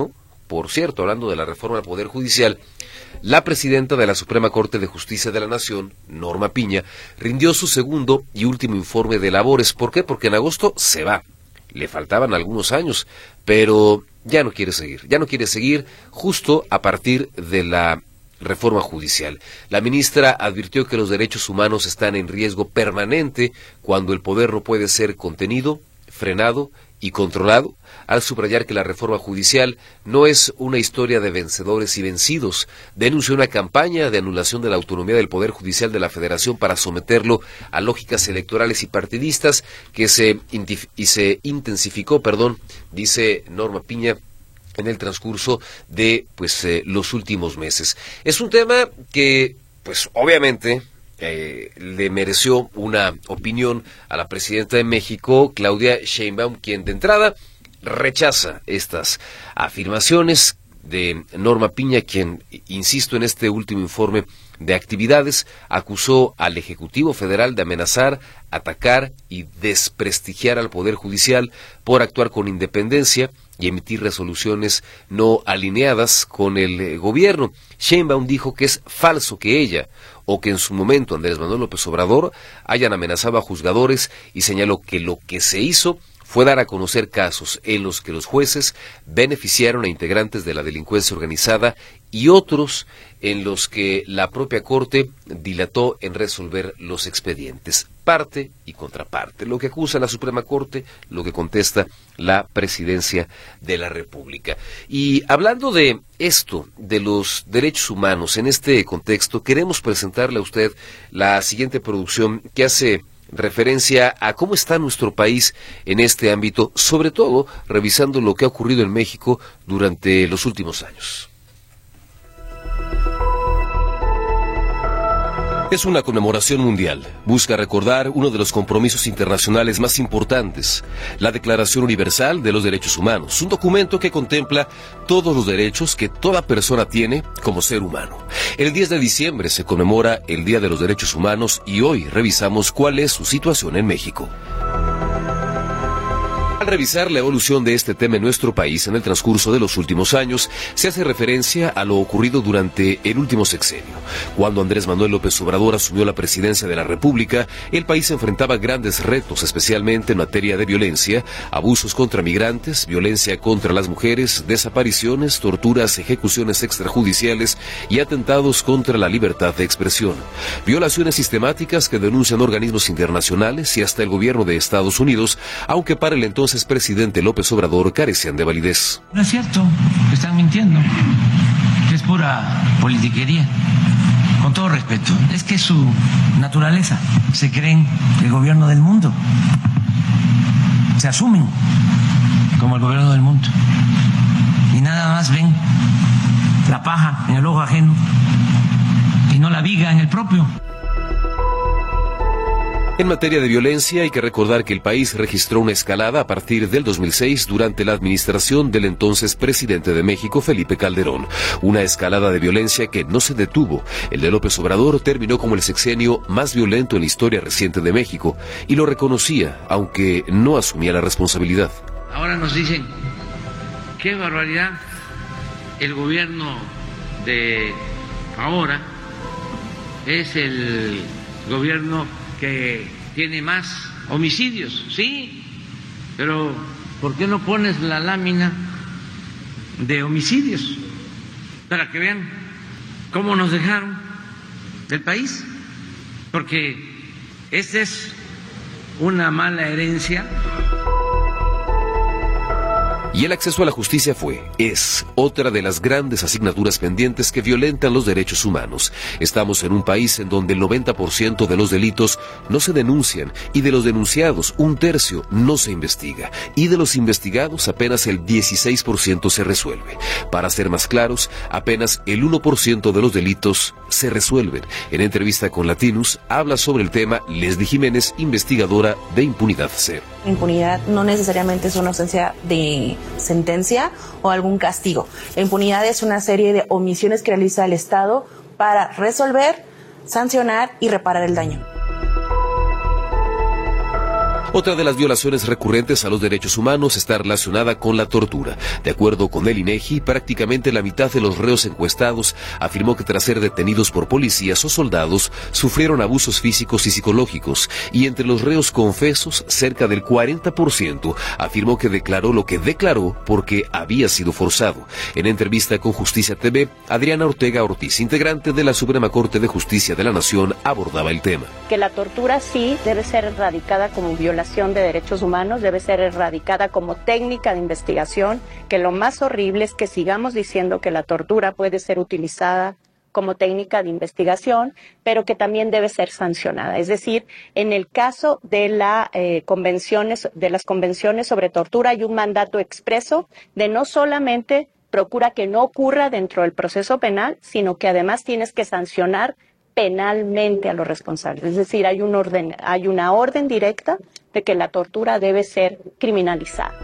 por cierto, hablando de la reforma al Poder Judicial, la presidenta de la Suprema Corte de Justicia de la Nación, Norma Piña, rindió su segundo y último informe de labores. ¿Por qué? Porque en agosto se va. Le faltaban algunos años, pero ya no quiere seguir justo a partir de la reforma judicial. La ministra advirtió que los derechos humanos están en riesgo permanente cuando el poder no puede ser contenido, frenado y controlado, al subrayar que la reforma judicial no es una historia de vencedores y vencidos. Denunció una campaña de anulación de la autonomía del Poder Judicial de la Federación para someterlo a lógicas electorales y partidistas que se intensificó, dice Norma Piña, en el transcurso de los últimos meses. Es un tema que, obviamente, le mereció una opinión a la presidenta de México, Claudia Sheinbaum, quien de entrada rechaza estas afirmaciones de Norma Piña, quien, insisto, en este último informe de actividades, acusó al Ejecutivo Federal de amenazar, atacar y desprestigiar al Poder Judicial por actuar con independencia y emitir resoluciones no alineadas con el gobierno. Sheinbaum dijo que es falso que ella o que en su momento Andrés Manuel López Obrador hayan amenazado a juzgadores y señaló que lo que se hizo fue dar a conocer casos en los que los jueces beneficiaron a integrantes de la delincuencia organizada y otros en los que la propia Corte dilató en resolver los expedientes. Parte y contraparte. Lo que acusa la Suprema Corte, lo que contesta la Presidencia de la República. Y hablando de esto, de los derechos humanos, en este contexto, queremos presentarle a usted la siguiente producción que hace referencia a cómo está nuestro país en este ámbito, sobre todo revisando lo que ha ocurrido en México durante los últimos años. Es una conmemoración mundial. Busca recordar uno de los compromisos internacionales más importantes, la Declaración Universal de los Derechos Humanos, un documento que contempla todos los derechos que toda persona tiene como ser humano. El 10 de diciembre se conmemora el Día de los Derechos Humanos y hoy revisamos cuál es su situación en México. Al revisar la evolución de este tema en nuestro país en el transcurso de los últimos años, se hace referencia a lo ocurrido durante el último sexenio. Cuando Andrés Manuel López Obrador asumió la presidencia de la República, el país enfrentaba grandes retos, especialmente en materia de violencia, abusos contra migrantes, violencia contra las mujeres, desapariciones, torturas, ejecuciones extrajudiciales y atentados contra la libertad de expresión. Violaciones sistemáticas que denuncian organismos internacionales y hasta el gobierno de Estados Unidos, aunque para el entonces presidente López Obrador carecían de validez. No es cierto, que están mintiendo, que es pura politiquería. Con todo respeto, es que es su naturaleza. Se creen el gobierno del mundo, se asumen como el gobierno del mundo y nada más ven la paja en el ojo ajeno y no la viga en el propio. En materia de violencia hay que recordar que el país registró una escalada a partir del 2006 durante la administración del entonces presidente de México, Felipe Calderón. Una escalada de violencia que no se detuvo. El de López Obrador terminó como el sexenio más violento en la historia reciente de México y lo reconocía, aunque no asumía la responsabilidad. Ahora nos dicen, qué barbaridad, el gobierno de ahora es el gobierno que tiene más homicidios, sí, pero ¿por qué no pones la lámina de homicidios para que vean cómo nos dejaron el país? Porque esta es una mala herencia. Y el acceso a la justicia es otra de las grandes asignaturas pendientes que violentan los derechos humanos. Estamos en un país en donde el 90% de los delitos no se denuncian y de los denunciados, 1/3 no se investiga. Y de los investigados, apenas el 16% se resuelve. Para ser más claros, apenas el 1% de los delitos se resuelven. En entrevista con Latinus, habla sobre el tema Leslie Jiménez, investigadora de Impunidad Cero. Impunidad no necesariamente es una ausencia de sentencia o algún castigo. La impunidad es una serie de omisiones que realiza el Estado para resolver, sancionar y reparar el daño. Otra de las violaciones recurrentes a los derechos humanos está relacionada con la tortura. De acuerdo con el INEGI, prácticamente la mitad de los reos encuestados afirmó que tras ser detenidos por policías o soldados, sufrieron abusos físicos y psicológicos, y entre los reos confesos, cerca del 40% afirmó que declaró lo que declaró porque había sido forzado. En entrevista con Justicia TV, Adriana Ortega Ortiz, integrante de la Suprema Corte de Justicia de la Nación, abordaba el tema. Que la tortura sí debe ser erradicada como violación de derechos humanos, debe ser erradicada como técnica de investigación, que lo más horrible es que sigamos diciendo que la tortura puede ser utilizada como técnica de investigación, pero que también debe ser sancionada. Es decir, en el caso de las convenciones sobre tortura hay un mandato expreso de no solamente procura que no ocurra dentro del proceso penal, sino que además tienes que sancionar penalmente a los responsables. Es decir, hay una orden directa de que la tortura debe ser criminalizada.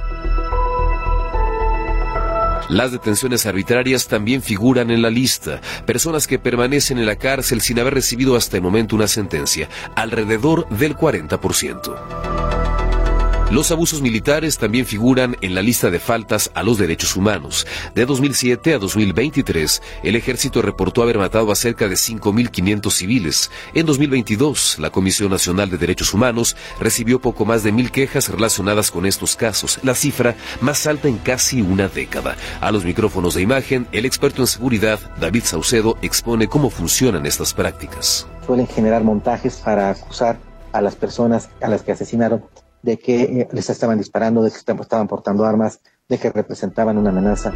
Las detenciones arbitrarias también figuran en la lista. Personas que permanecen en la cárcel sin haber recibido hasta el momento una sentencia, alrededor del 40%. Los abusos militares también figuran en la lista de faltas a los derechos humanos. De 2007 a 2023, el ejército reportó haber matado a cerca de 5.500 civiles. En 2022, la Comisión Nacional de Derechos Humanos recibió poco más de 1.000 quejas relacionadas con estos casos, la cifra más alta en casi una década. A los micrófonos de imagen, el experto en seguridad, David Saucedo, expone cómo funcionan estas prácticas. Suelen generar montajes para acusar a las personas a las que asesinaron de que les estaban disparando, de que estaban portando armas, de que representaban una amenaza.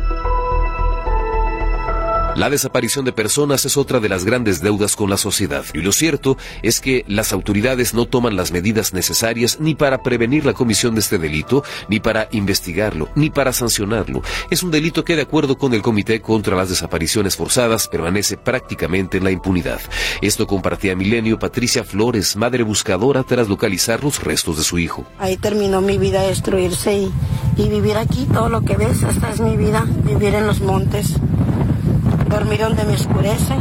La desaparición de personas es otra de las grandes deudas con la sociedad, y lo cierto es que las autoridades no toman las medidas necesarias ni para prevenir la comisión de este delito, ni para investigarlo, ni para sancionarlo. Es un delito que, de acuerdo con el Comité contra las Desapariciones Forzadas, permanece prácticamente en la impunidad. Esto compartía Milenio Patricia Flores, madre buscadora, tras localizar los restos de su hijo. Ahí terminó mi vida, destruirse y vivir aquí. Todo lo que ves, esta es mi vida, vivir en los montes. Dormir donde me oscurece.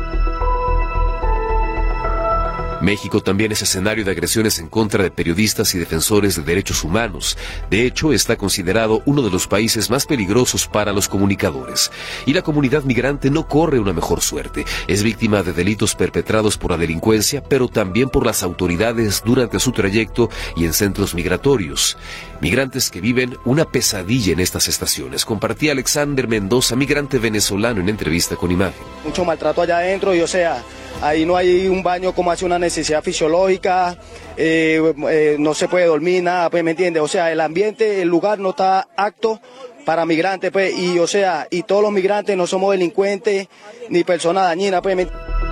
México también es escenario de agresiones en contra de periodistas y defensores de derechos humanos. De hecho, está considerado uno de los países más peligrosos para los comunicadores. Y la comunidad migrante no corre una mejor suerte. Es víctima de delitos perpetrados por la delincuencia, pero también por las autoridades durante su trayecto y en centros migratorios. Migrantes que viven una pesadilla en estas estaciones. Compartía Alexander Mendoza, migrante venezolano, en entrevista con Imagen. Mucho maltrato allá adentro y, ahí no hay un baño como hace una necesidad fisiológica, no se puede dormir, nada, pues, ¿me entiendes? El ambiente, el lugar no está apto para migrantes, pues, y todos los migrantes no somos delincuentes ni personas dañinas, pues,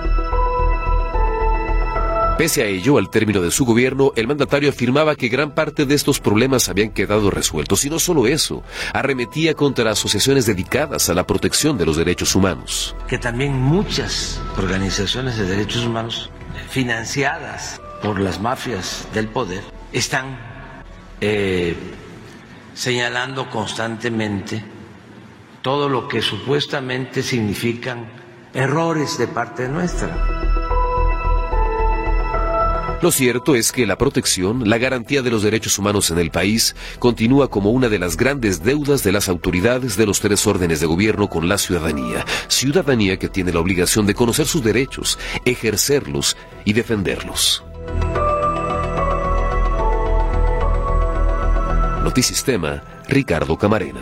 Pese a ello, al término de su gobierno, el mandatario afirmaba que gran parte de estos problemas habían quedado resueltos, y no solo eso, arremetía contra asociaciones dedicadas a la protección de los derechos humanos. Que también muchas organizaciones de derechos humanos, financiadas por las mafias del poder, están señalando constantemente todo lo que supuestamente significan errores de parte nuestra. Lo cierto es que la protección, la garantía de los derechos humanos en el país, continúa como una de las grandes deudas de las autoridades de los tres órdenes de gobierno con la ciudadanía. Ciudadanía que tiene la obligación de conocer sus derechos, ejercerlos y defenderlos. Notisistema, Ricardo Camarena.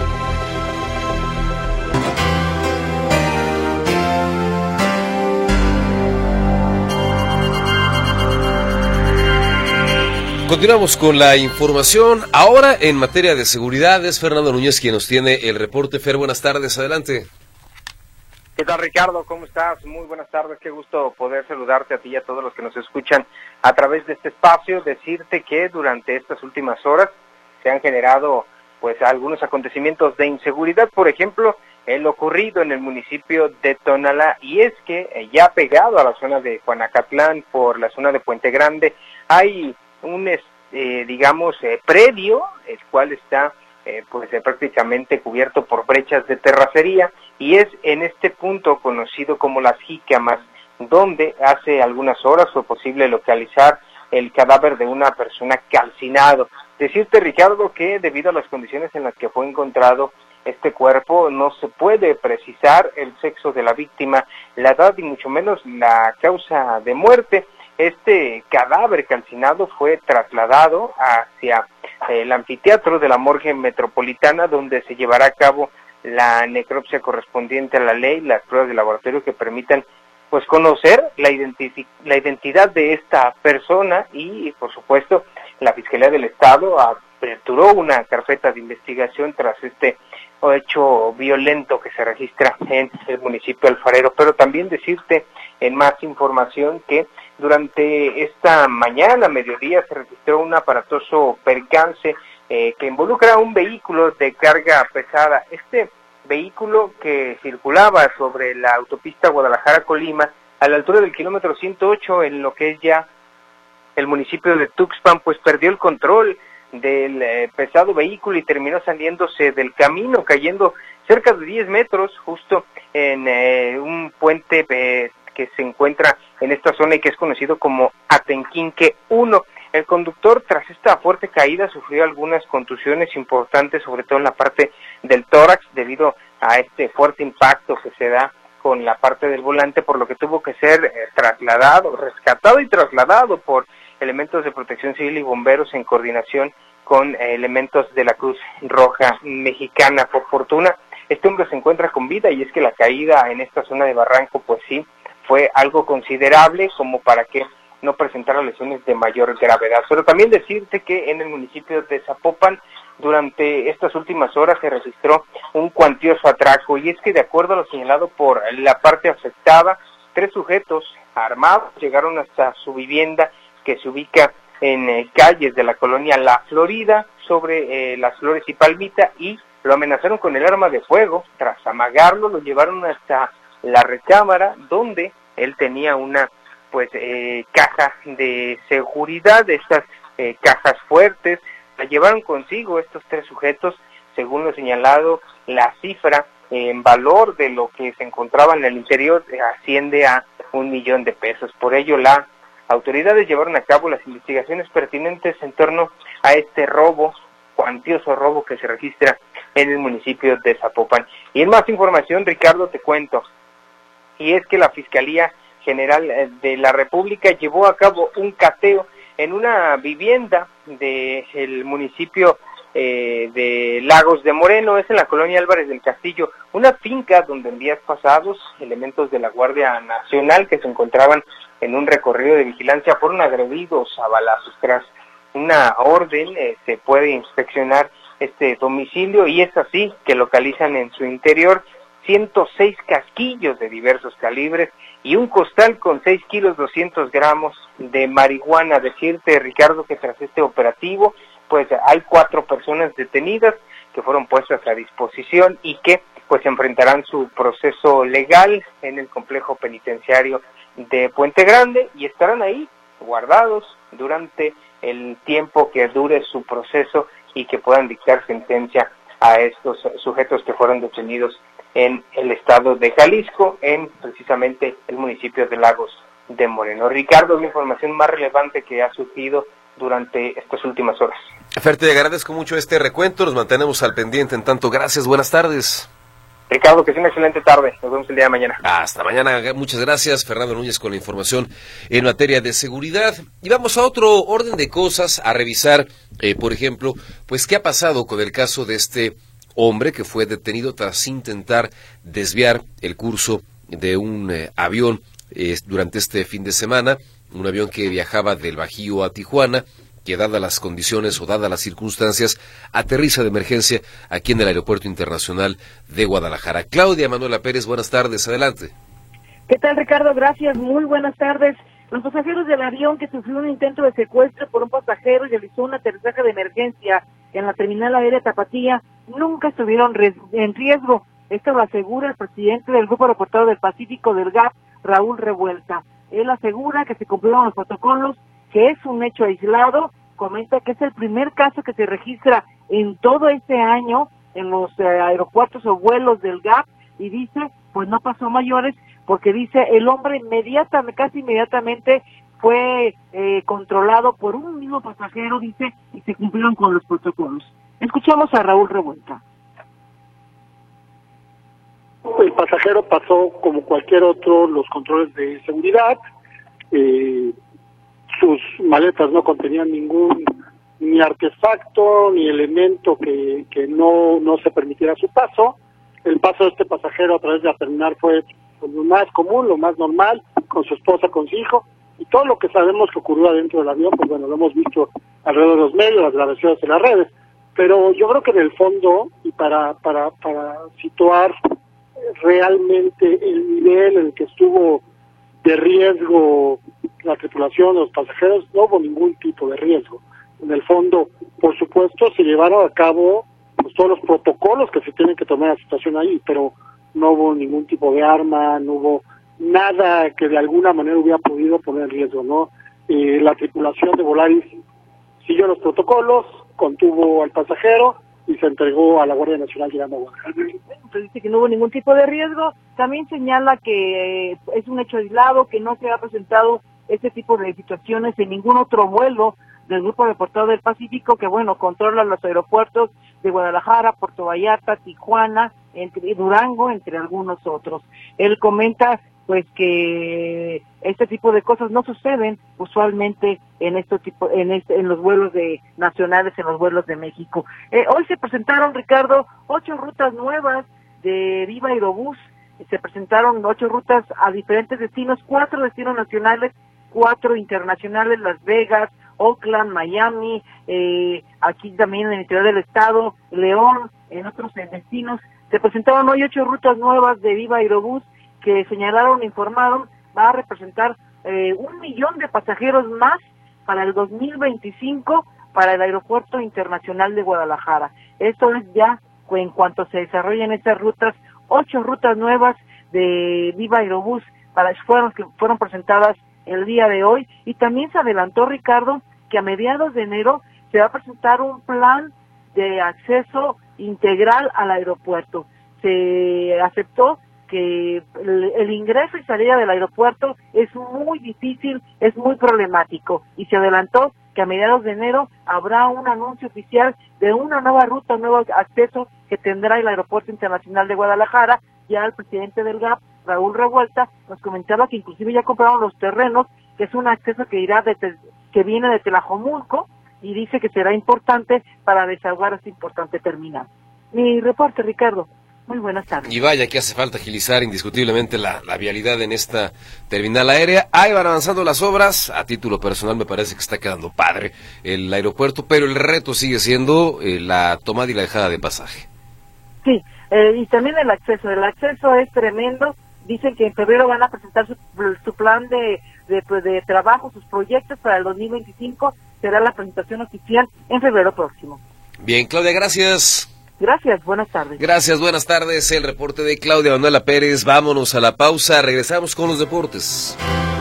Continuamos con la información. Ahora, en materia de seguridad, es Fernando Núñez quien nos tiene el reporte. Fer, buenas tardes, adelante. ¿Qué tal, Ricardo? ¿Cómo estás? Muy buenas tardes, qué gusto poder saludarte a ti y a todos los que nos escuchan a través de este espacio. Decirte que durante estas últimas horas se han generado pues algunos acontecimientos de inseguridad, por ejemplo, el ocurrido en el municipio de Tonalá, y es que ya pegado a la zona de Juanacatlán, por la zona de Puente Grande, hay un predio, el cual está prácticamente cubierto por brechas de terracería, y es en este punto conocido como Las Jícamas, donde hace algunas horas fue posible localizar el cadáver de una persona calcinado. Decirte, Ricardo, que debido a las condiciones en las que fue encontrado este cuerpo, no se puede precisar el sexo de la víctima, la edad y mucho menos la causa de muerte. Este cadáver calcinado fue trasladado hacia el anfiteatro de la morgue metropolitana, donde se llevará a cabo la necropsia correspondiente a la ley, las pruebas de laboratorio que permitan pues conocer la identidad de esta persona y por supuesto la Fiscalía del Estado aperturó una carpeta de investigación tras este hecho violento que se registra en el municipio alfarero. Pero también decirte en más información que durante esta mañana, mediodía, se registró un aparatoso percance que involucra un vehículo de carga pesada. Este vehículo que circulaba sobre la autopista Guadalajara-Colima a la altura del kilómetro 108 en lo que es ya el municipio de Tuxpan, pues perdió el control del pesado vehículo y terminó saliéndose del camino, cayendo cerca de 10 metros justo en un puente que se encuentra en esta zona y que es conocido como Atenquinque 1. El conductor, tras esta fuerte caída, sufrió algunas contusiones importantes, sobre todo en la parte del tórax, debido a este fuerte impacto que se da con la parte del volante, por lo que tuvo que ser rescatado y trasladado por elementos de protección civil y bomberos en coordinación con elementos de la Cruz Roja Mexicana. Por fortuna, este hombre se encuentra con vida, y es que la caída en esta zona de Barranco, pues sí, fue algo considerable como para que no presentara lesiones de mayor gravedad. Pero también decirte que en el municipio de Zapopan, durante estas últimas horas se registró un cuantioso atraco, y es que de acuerdo a lo señalado por la parte afectada, 3 sujetos armados llegaron hasta su vivienda, que se ubica en calles de la colonia La Florida, sobre Las Flores y Palmita, y lo amenazaron con el arma de fuego. Tras amagarlo, lo llevaron hasta la recámara, donde él tenía una caja de seguridad, de estas cajas fuertes. La llevaron consigo estos 3 sujetos. Según lo señalado, la cifra en valor de lo que se encontraba en el interior asciende a $1,000,000. Por ello, las autoridades llevaron a cabo las investigaciones pertinentes en torno a este robo, cuantioso robo que se registra en el municipio de Zapopan. Y en más información, Ricardo, te cuento, y es que la Fiscalía General de la República llevó a cabo un cateo en una vivienda del municipio de Lagos de Moreno, es en la colonia Álvarez del Castillo, una finca donde en días pasados elementos de la Guardia Nacional que se encontraban en un recorrido de vigilancia fueron agredidos a balazos. Tras una orden se puede inspeccionar este domicilio, y es así que localizan en su interior 106 casquillos de diversos calibres y un costal con 6 kilos 200 gramos de marihuana. Decirte, Ricardo, que tras este operativo, pues hay 4 personas detenidas que fueron puestas a disposición y que pues enfrentarán su proceso legal en el complejo penitenciario de Puente Grande, y estarán ahí guardados durante el tiempo que dure su proceso y que puedan dictar sentencia a estos sujetos que fueron detenidos en el estado de Jalisco, en precisamente el municipio de Lagos de Moreno. Ricardo, es la información más relevante que ha surgido durante estas últimas horas. Fer, te agradezco mucho este recuento, nos mantenemos al pendiente en tanto. Gracias, buenas tardes. Ricardo, que sea una excelente tarde, nos vemos el día de mañana. Hasta mañana, muchas gracias. Fernando Núñez con la información en materia de seguridad. Y vamos a otro orden de cosas, a revisar, por ejemplo, pues qué ha pasado con el caso de este hombre que fue detenido tras intentar desviar el curso de un avión durante este fin de semana, un avión que viajaba del Bajío a Tijuana, que dadas las condiciones o dadas las circunstancias, aterriza de emergencia aquí en el Aeropuerto Internacional de Guadalajara. Claudia Manuela Pérez, buenas tardes, adelante. ¿Qué tal, Ricardo? Gracias, muy buenas tardes. Los pasajeros del avión que sufrió un intento de secuestro por un pasajero y realizó un aterrizaje de emergencia en la terminal aérea Tapatía nunca estuvieron en riesgo. Esto lo asegura el presidente del Grupo Aeroportuario del Pacífico del GAP, Raúl Revuelta. Él asegura que se cumplieron los protocolos, que es un hecho aislado. Comenta que es el primer caso que se registra en todo este año en los aeropuertos o vuelos del GAP, y dice, pues no pasó mayores, porque dice el hombre casi inmediatamente fue controlado por un mismo pasajero, dice, y se cumplieron con los protocolos. Escuchamos a Raúl Revuelta. El pasajero pasó como cualquier otro los controles de seguridad, sus maletas no contenían ni artefacto ni elemento que no se permitiera su paso. El paso de este pasajero a través de la terminal fue lo más común, lo más normal, con su esposa, con su hijo, y todo lo que sabemos que ocurrió adentro del avión, pues bueno, lo hemos visto alrededor de los medios, las grabaciones en las redes, pero yo creo que en el fondo, y para situar realmente el nivel en el que estuvo de riesgo la tripulación, los pasajeros, no hubo ningún tipo de riesgo. En el fondo, por supuesto, se llevaron a cabo pues, todos los protocolos que se tienen que tomar en la situación ahí, pero no hubo ningún tipo de arma, no hubo nada que de alguna manera hubiera podido poner en riesgo, ¿no? La tripulación de Volaris siguió los protocolos, contuvo al pasajero y se entregó a la Guardia Nacional llegando a Guadalajara. Entonces dice que no hubo ningún tipo de riesgo. También señala que es un hecho aislado, que no se ha presentado este tipo de situaciones en ningún otro vuelo del Grupo Aeroportuario del Pacífico, que bueno, controla los aeropuertos de Guadalajara, Puerto Vallarta, Tijuana, Durango, entre algunos otros. Él comenta pues que este tipo de cosas no suceden usualmente en en los vuelos nacionales, en los vuelos de México. Hoy se presentaron, Ricardo, 8 rutas nuevas de Viva Aerobús. Se presentaron 8 rutas a diferentes destinos, 4 destinos nacionales, 4 internacionales: Las Vegas, Oakland, Miami, aquí también en el interior del estado, León, en otros destinos. Se presentaron hoy 8 rutas nuevas de Viva Aerobús que señalaron, informaron, va a representar 1 millón de pasajeros más para el 2025 para el Aeropuerto Internacional de Guadalajara. Esto es ya en cuanto se desarrollen estas rutas, 8 rutas nuevas de Viva Aerobús fueron presentadas el día de hoy. Y también se adelantó, Ricardo, que a mediados de enero se va a presentar un plan de acceso integral al aeropuerto. Se aceptó que el ingreso y salida del aeropuerto es muy difícil, es muy problemático, y se adelantó que a mediados de enero habrá un anuncio oficial de una nueva ruta, un nuevo acceso que tendrá el Aeropuerto Internacional de Guadalajara. Ya el presidente del GAP, Raúl Revuelta, nos comentaba que inclusive ya compraron los terrenos, que es un acceso que que viene de Tlajomulco, y dice que será importante para desahogar este importante terminal. Mi reporte, Ricardo. Muy buenas tardes. Y vaya que hace falta agilizar indiscutiblemente la vialidad en esta terminal aérea. Ahí van avanzando las obras. A título personal me parece que está quedando padre el aeropuerto, pero el reto sigue siendo la tomada y la dejada de pasaje. Sí, y también el acceso. El acceso es tremendo. Dicen que en febrero van a presentar su plan de trabajo, sus proyectos para el 2025. Será la presentación oficial en febrero próximo. Bien, Claudia, gracias. Gracias, buenas tardes. Gracias, buenas tardes. El reporte de Claudia Manuela Pérez. Vámonos a la pausa. Regresamos con los deportes.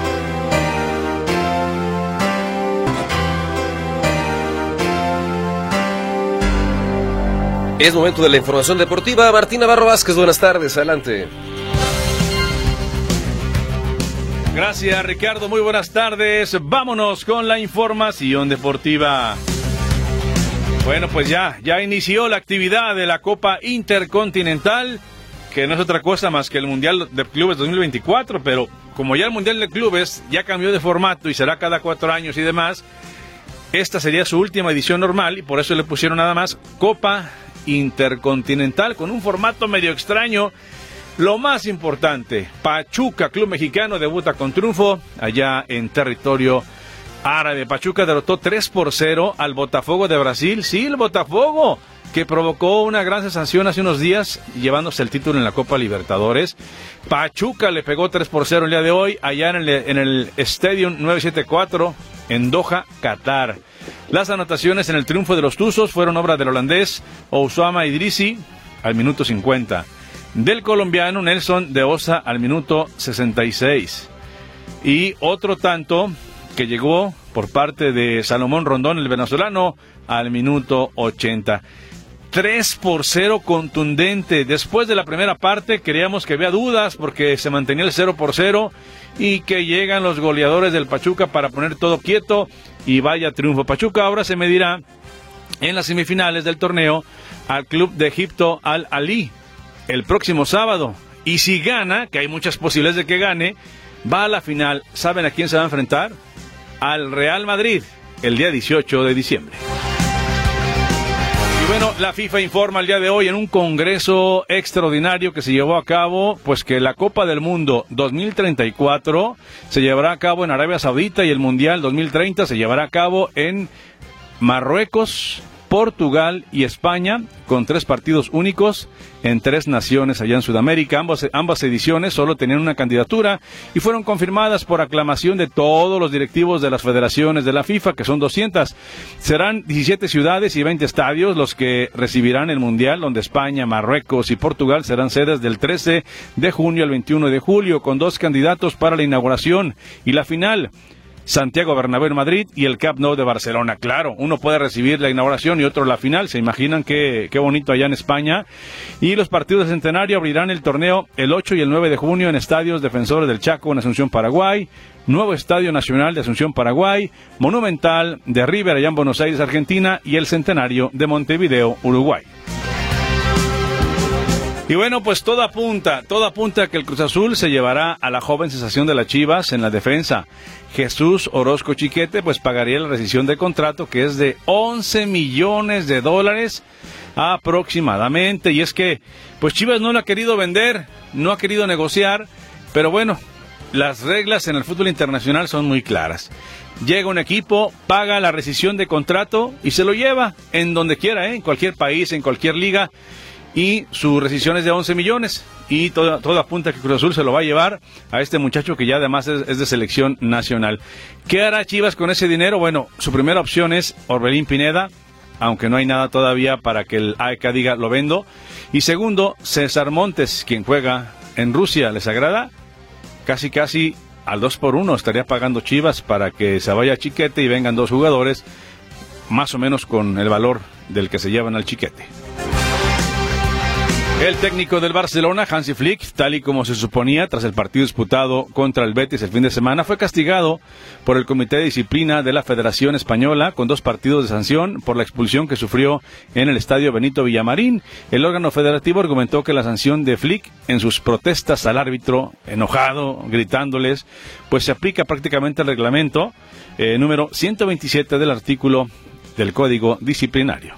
Es momento de la información deportiva. Martín Navarro Vázquez, buenas tardes. Adelante. Gracias, Ricardo. Muy buenas tardes. Vámonos con la información deportiva. Bueno, pues ya inició la actividad de la Copa Intercontinental, que no es otra cosa más que el Mundial de Clubes 2024, pero como ya el Mundial de Clubes ya cambió de formato y será cada 4 años y demás, esta sería su última edición normal y por eso le pusieron nada más Copa Intercontinental con un formato medio extraño. Lo más importante, Pachuca, club mexicano, debuta con triunfo allá en territorio árabe. Pachuca derrotó 3-0 al Botafogo de Brasil. Sí, el Botafogo, que provocó una gran sanción hace unos días, llevándose el título en la Copa Libertadores. Pachuca le pegó 3-0 el día de hoy, allá en el Stadium 974, en Doha, Qatar. Las anotaciones en el triunfo de los Tuzos fueron obra del holandés Oussama Idrissi al minuto 50. Del colombiano Nelson de Osa al minuto 66. Y otro tanto que llegó por parte de Salomón Rondón, el venezolano, al minuto 80. 3-0 contundente. Después de la primera parte creíamos que había dudas porque se mantenía el 0-0 y que llegan los goleadores del Pachuca para poner todo quieto y vaya triunfo. Pachuca ahora se medirá en las semifinales del torneo al club de Egipto Al Ahly el próximo sábado. Y si gana, que hay muchas posibilidades de que gane, va a la final. ¿Saben a quién se va a enfrentar? Al Real Madrid el día 18 de diciembre. Y bueno, la FIFA informa el día de hoy en un congreso extraordinario que se llevó a cabo, pues que la Copa del Mundo 2034 se llevará a cabo en Arabia Saudita y el Mundial 2030 se llevará a cabo en Marruecos, Portugal y España, con 3 partidos únicos en 3 naciones allá en Sudamérica. Ambas ediciones solo tenían una candidatura y fueron confirmadas por aclamación de todos los directivos de las federaciones de la FIFA, que son 200. Serán 17 ciudades y 20 estadios los que recibirán el Mundial, donde España, Marruecos y Portugal serán sedes del 13 de junio al 21 de julio, con 2 candidatos para la inauguración y la final. Santiago Bernabéu en Madrid y el Camp Nou de Barcelona. Claro, uno puede recibir la inauguración y otro la final. Se imaginan qué bonito allá en España. Y los partidos de centenario abrirán el torneo el 8 y el 9 de junio en estadios Defensores del Chaco en Asunción, Paraguay, Nuevo Estadio Nacional de Asunción, Paraguay, Monumental de River allá en Buenos Aires, Argentina, y el Centenario de Montevideo, Uruguay. Y bueno, pues todo apunta que el Cruz Azul se llevará a la joven sensación de las Chivas en la defensa. Jesús Orozco Chiquete pues pagaría la rescisión de contrato, que es de $11 millones aproximadamente. Y es que pues Chivas no lo ha querido vender, no ha querido negociar, pero bueno, las reglas en el fútbol internacional son muy claras. Llega un equipo, paga la rescisión de contrato y se lo lleva en donde quiera, en cualquier país, en cualquier liga. Y su rescisión es de 11 millones y todo apunta que Cruz Azul se lo va a llevar a este muchacho que ya además es de selección nacional. ¿Qué hará Chivas con ese dinero? Bueno, su primera opción es Orbelín Pineda, aunque no hay nada todavía para que el AEK diga lo vendo. Y segundo, César Montes, quien juega en Rusia. ¿Les agrada? Casi al 2-1 estaría pagando Chivas para que se vaya Chiquete y vengan 2 jugadores más o menos con el valor del que se llevan al Chiquete. El técnico del Barcelona, Hansi Flick, tal y como se suponía tras el partido disputado contra el Betis el fin de semana, fue castigado por el Comité de Disciplina de la Federación Española con 2 partidos de sanción por la expulsión que sufrió en el estadio Benito Villamarín. El órgano federativo argumentó que la sanción de Flick en sus protestas al árbitro, enojado, gritándoles, pues se aplica prácticamente al reglamento número 127 del artículo del Código Disciplinario.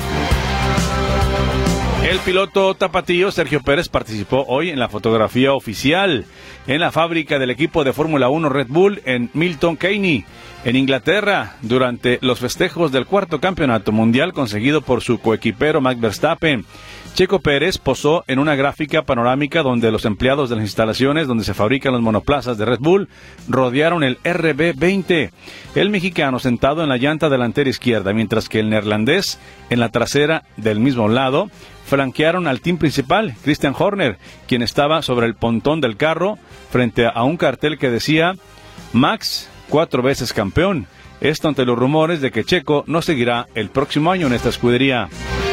El piloto tapatío Sergio Pérez participó hoy en la fotografía oficial en la fábrica del equipo de Fórmula 1 Red Bull en Milton Keynes, en Inglaterra, durante los festejos del 4º campeonato mundial conseguido por su coequipero Max Verstappen. Checo Pérez posó en una gráfica panorámica donde los empleados de las instalaciones donde se fabrican los monoplazas de Red Bull rodearon el RB20, el mexicano sentado en la llanta delantera izquierda, mientras que el neerlandés en la trasera del mismo lado. Flanquearon al team principal, Christian Horner, quien estaba sobre el pontón del carro frente a un cartel que decía Max, 4 veces campeón. Esto ante los rumores de que Checo no seguirá el próximo año en esta escudería.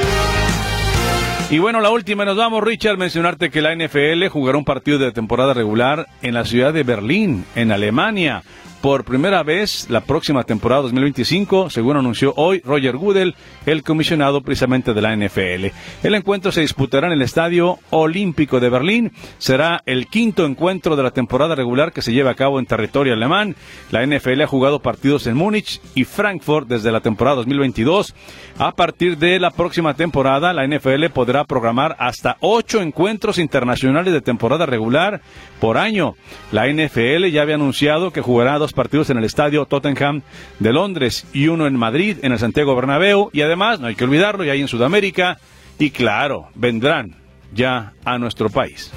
Y bueno, la última, nos vamos, Richard, mencionarte que la NFL jugará un partido de temporada regular en la ciudad de Berlín, en Alemania. Por primera vez la próxima temporada 2025, según anunció hoy Roger Goodell, el comisionado precisamente de la NFL. El encuentro se disputará en el Estadio Olímpico de Berlín. Será el 5º encuentro de la temporada regular que se lleva a cabo en territorio alemán. La NFL ha jugado partidos en Múnich y Frankfurt desde la temporada 2022. A partir de la próxima temporada, la NFL podrá programar hasta 8 encuentros internacionales de temporada regular por año. La NFL ya había anunciado que jugará 2 partidos en el estadio Tottenham de Londres y 1 en Madrid, en el Santiago Bernabéu, y además, no hay que olvidarlo, ya hay en Sudamérica, y claro, vendrán ya a nuestro país.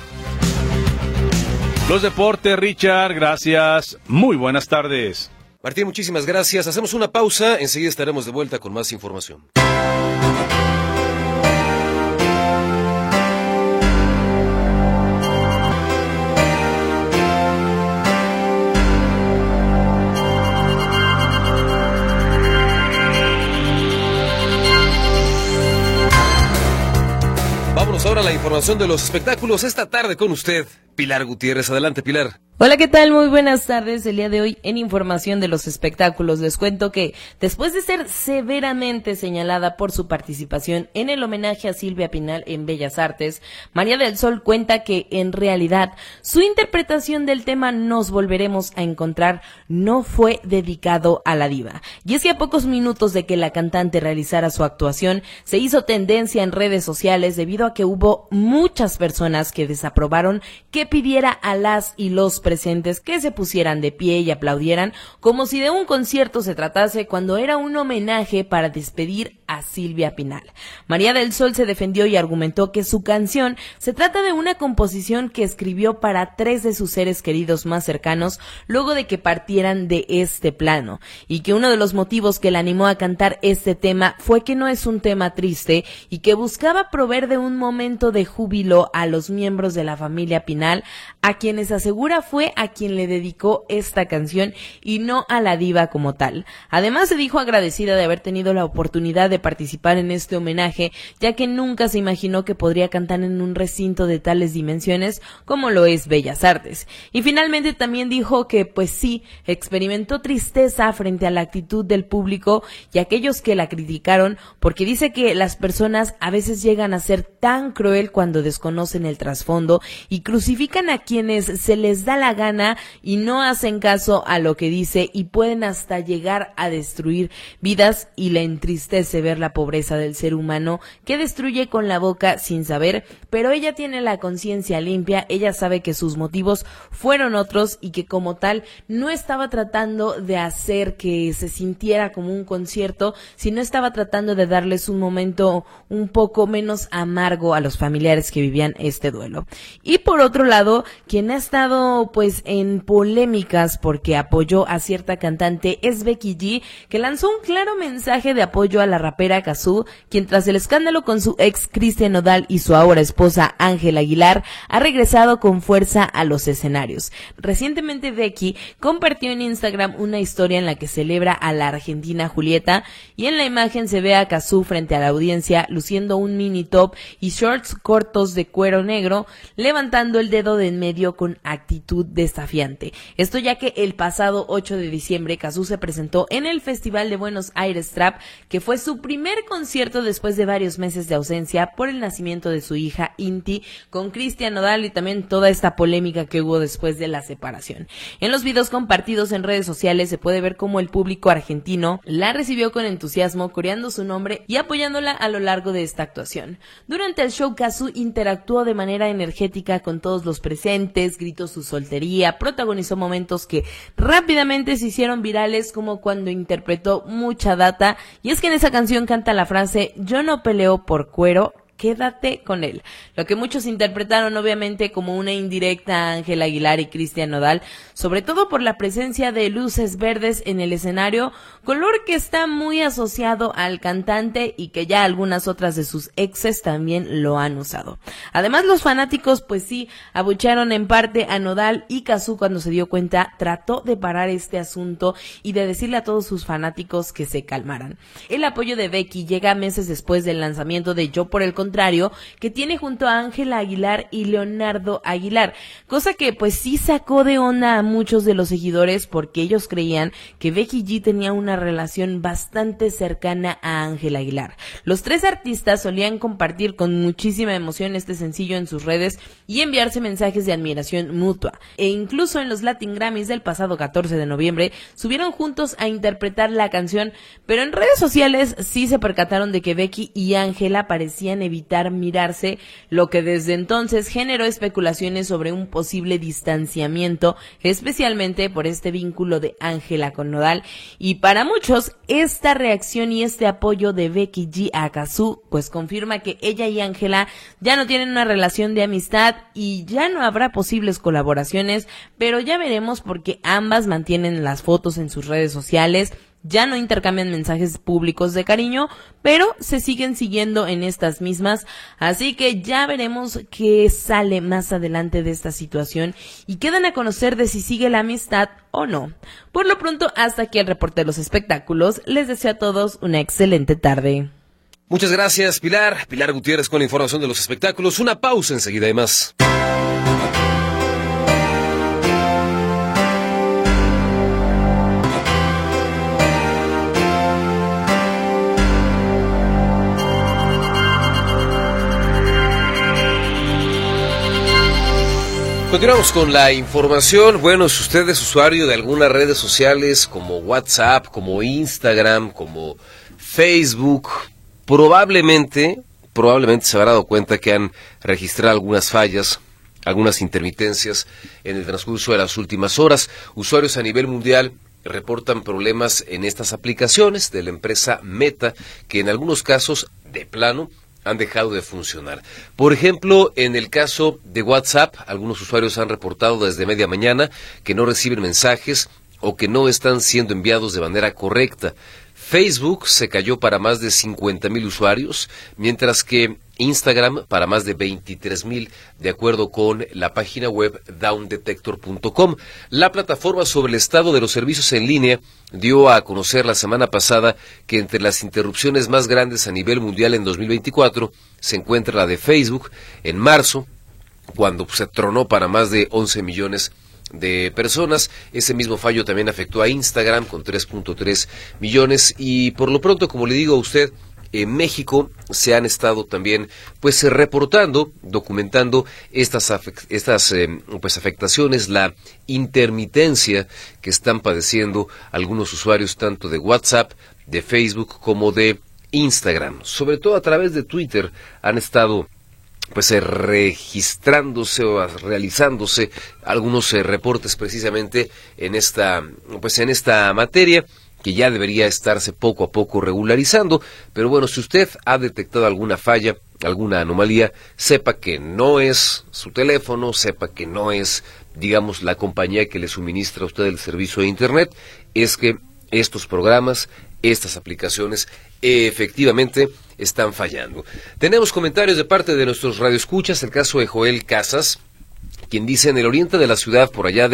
Los deportes, Richard, gracias, muy buenas tardes. Martín, muchísimas gracias, hacemos una pausa, enseguida estaremos de vuelta con más información. ahora la información de los espectáculos esta tarde con usted, Pilar Gutiérrez. Adelante, Pilar. Hola, ¿qué tal? Muy buenas tardes. El día de hoy en información de los espectáculos les cuento que después de ser severamente señalada por su participación en el homenaje a Silvia Pinal en Bellas Artes, María del Sol cuenta que en realidad su interpretación del tema Nos volveremos a encontrar no fue dedicado a la diva. Y es que a pocos minutos de que la cantante realizara su actuación, se hizo tendencia en redes sociales debido a que hubo muchas personas que desaprobaron que pidiera a las y los presentes que se pusieran de pie y aplaudieran como si de un concierto se tratase cuando era un homenaje para despedir a Silvia Pinal. María del Sol se defendió y argumentó que su canción se trata de una composición que escribió para 3 de sus seres queridos más cercanos luego de que partieran de este plano, y que uno de los motivos que la animó a cantar este tema fue que no es un tema triste y que buscaba proveer de un momento de júbilo a los miembros de la familia Pinal, a quienes asegura fue a quien le dedicó esta canción y no a la diva como tal. Además se dijo agradecida de haber tenido la oportunidad de participar en este homenaje, ya que nunca se imaginó que podría cantar en un recinto de tales dimensiones como lo es Bellas Artes. Y finalmente también dijo que pues sí, experimentó tristeza frente a la actitud del público y aquellos que la criticaron, porque dice que las personas a veces llegan a ser tan cruel cuando desconocen el trasfondo y crucifican a quienes se les da la gana y no hacen caso a lo que dice, y pueden hasta llegar a destruir vidas, y le entristece ver la pobreza del ser humano que destruye con la boca sin saber, pero ella tiene la conciencia limpia, ella sabe que sus motivos fueron otros y que como tal no estaba tratando de hacer que se sintiera como un concierto, sino estaba tratando de darles un momento un poco menos amargo a los familiares que vivían este duelo. Y por otro lado, quien ha estado pues en polémicas porque apoyó a cierta cantante es Becky G, que lanzó un claro mensaje de apoyo a la rapera Cazzu, quien tras el escándalo con su ex Cristian Nodal y su ahora esposa Ángela Aguilar ha regresado con fuerza a los escenarios. Recientemente Becky compartió en Instagram una historia en la que celebra a la argentina Julieta, y en la imagen se ve a Cazzu frente a la audiencia luciendo un mini top y shorts cortos de cuero negro, levantando el dedo de en medio con actitud desafiante. Esto ya que el pasado 8 de diciembre Cazzu se presentó en el Festival de Buenos Aires Trap, que fue su primer concierto después de varios meses de ausencia por el nacimiento de su hija Inti con Cristian Nodal y también toda esta polémica que hubo después de la separación. En los videos compartidos en redes sociales se puede ver cómo el público argentino la recibió con entusiasmo, coreando su nombre y apoyándola a lo largo de esta actuación. Durante el show Cazzu interactuó de manera energética con todos los presentes, gritó su soltería, protagonizó momentos que rápidamente se hicieron virales, como cuando interpretó Mucha Data, y es que en esa canción canta la frase "Yo no peleo por cuero, quédate con él", lo que muchos interpretaron obviamente como una indirecta a Ángela Aguilar y Cristian Nodal, sobre todo por la presencia de luces verdes en el escenario, color que está muy asociado al cantante y que ya algunas otras de sus exes también lo han usado. Además, los fanáticos pues sí abuchearon en parte a Nodal, y Cazzu, cuando se dio cuenta, trató de parar este asunto y de decirle a todos sus fanáticos que se calmaran. El apoyo de Becky llega meses después del lanzamiento de Yo por el Contrario, que tiene junto a Ángela Aguilar y Leonardo Aguilar, cosa que pues sí sacó de onda a muchos de los seguidores, porque ellos creían que Becky G tenía una relación bastante cercana a Ángela Aguilar. Los 3 artistas solían compartir con muchísima emoción este sencillo en sus redes y enviarse mensajes de admiración mutua, e incluso en los Latin Grammys del pasado 14 de noviembre subieron juntos a interpretar la canción, pero en redes sociales sí se percataron de que Becky y Ángela parecían evitar mirarse, lo que desde entonces generó especulaciones sobre un posible distanciamiento, especialmente por este vínculo de Ángela con Nodal. Y para muchos, esta reacción y este apoyo de Becky G a Cazzu pues confirma que ella y Ángela ya no tienen una relación de amistad y ya no habrá posibles colaboraciones, pero ya veremos, porque ambas mantienen las fotos en sus redes sociales, ya no intercambian mensajes públicos de cariño, pero se siguen siguiendo en estas mismas, así que ya veremos qué sale más adelante de esta situación y quedan a conocer de si sigue la amistad o no. Por lo pronto, hasta aquí el reporte de los espectáculos. Les deseo a todos una excelente tarde. Muchas gracias, Pilar. Pilar Gutiérrez con la información de los espectáculos. Una pausa, enseguida hay más. Continuamos con la información. Bueno, si usted es usuario de algunas redes sociales como WhatsApp, como Instagram, como Facebook, probablemente se habrá dado cuenta que han registrado algunas fallas, algunas intermitencias en el transcurso de las últimas horas. Usuarios a nivel mundial reportan problemas en estas aplicaciones de la empresa Meta, que en algunos casos, de plano, han dejado de funcionar. Por ejemplo, en el caso de WhatsApp, algunos usuarios han reportado desde media mañana que no reciben mensajes o que no están siendo enviados de manera correcta. Facebook se cayó para más de 50,000 usuarios, mientras que Instagram para más de 23,000, de acuerdo con la página web downdetector.com. La plataforma sobre el estado de los servicios en línea dio a conocer la semana pasada que entre las interrupciones más grandes a nivel mundial en 2024 se encuentra la de Facebook en marzo, cuando se tronó para más de 11 millones de personas. Ese mismo fallo también afectó a Instagram con 3.3 millones y por lo pronto, como le digo a usted, en México se han estado también reportando, documentando estas afectaciones, la intermitencia que están padeciendo algunos usuarios tanto de WhatsApp, de Facebook como de Instagram. Sobre todo a través de Twitter han estado registrándose o realizándose algunos reportes precisamente en esta materia, que ya debería estarse poco a poco regularizando. Pero bueno, si usted ha detectado alguna falla, alguna anomalía, sepa que no es su teléfono, sepa que no es, digamos, la compañía que le suministra a usted el servicio de Internet, es que estos programas, estas aplicaciones, efectivamente están fallando. Tenemos comentarios de parte de nuestros radioescuchas, el caso de Joel Casas, quien dice: en el oriente de la ciudad, por allá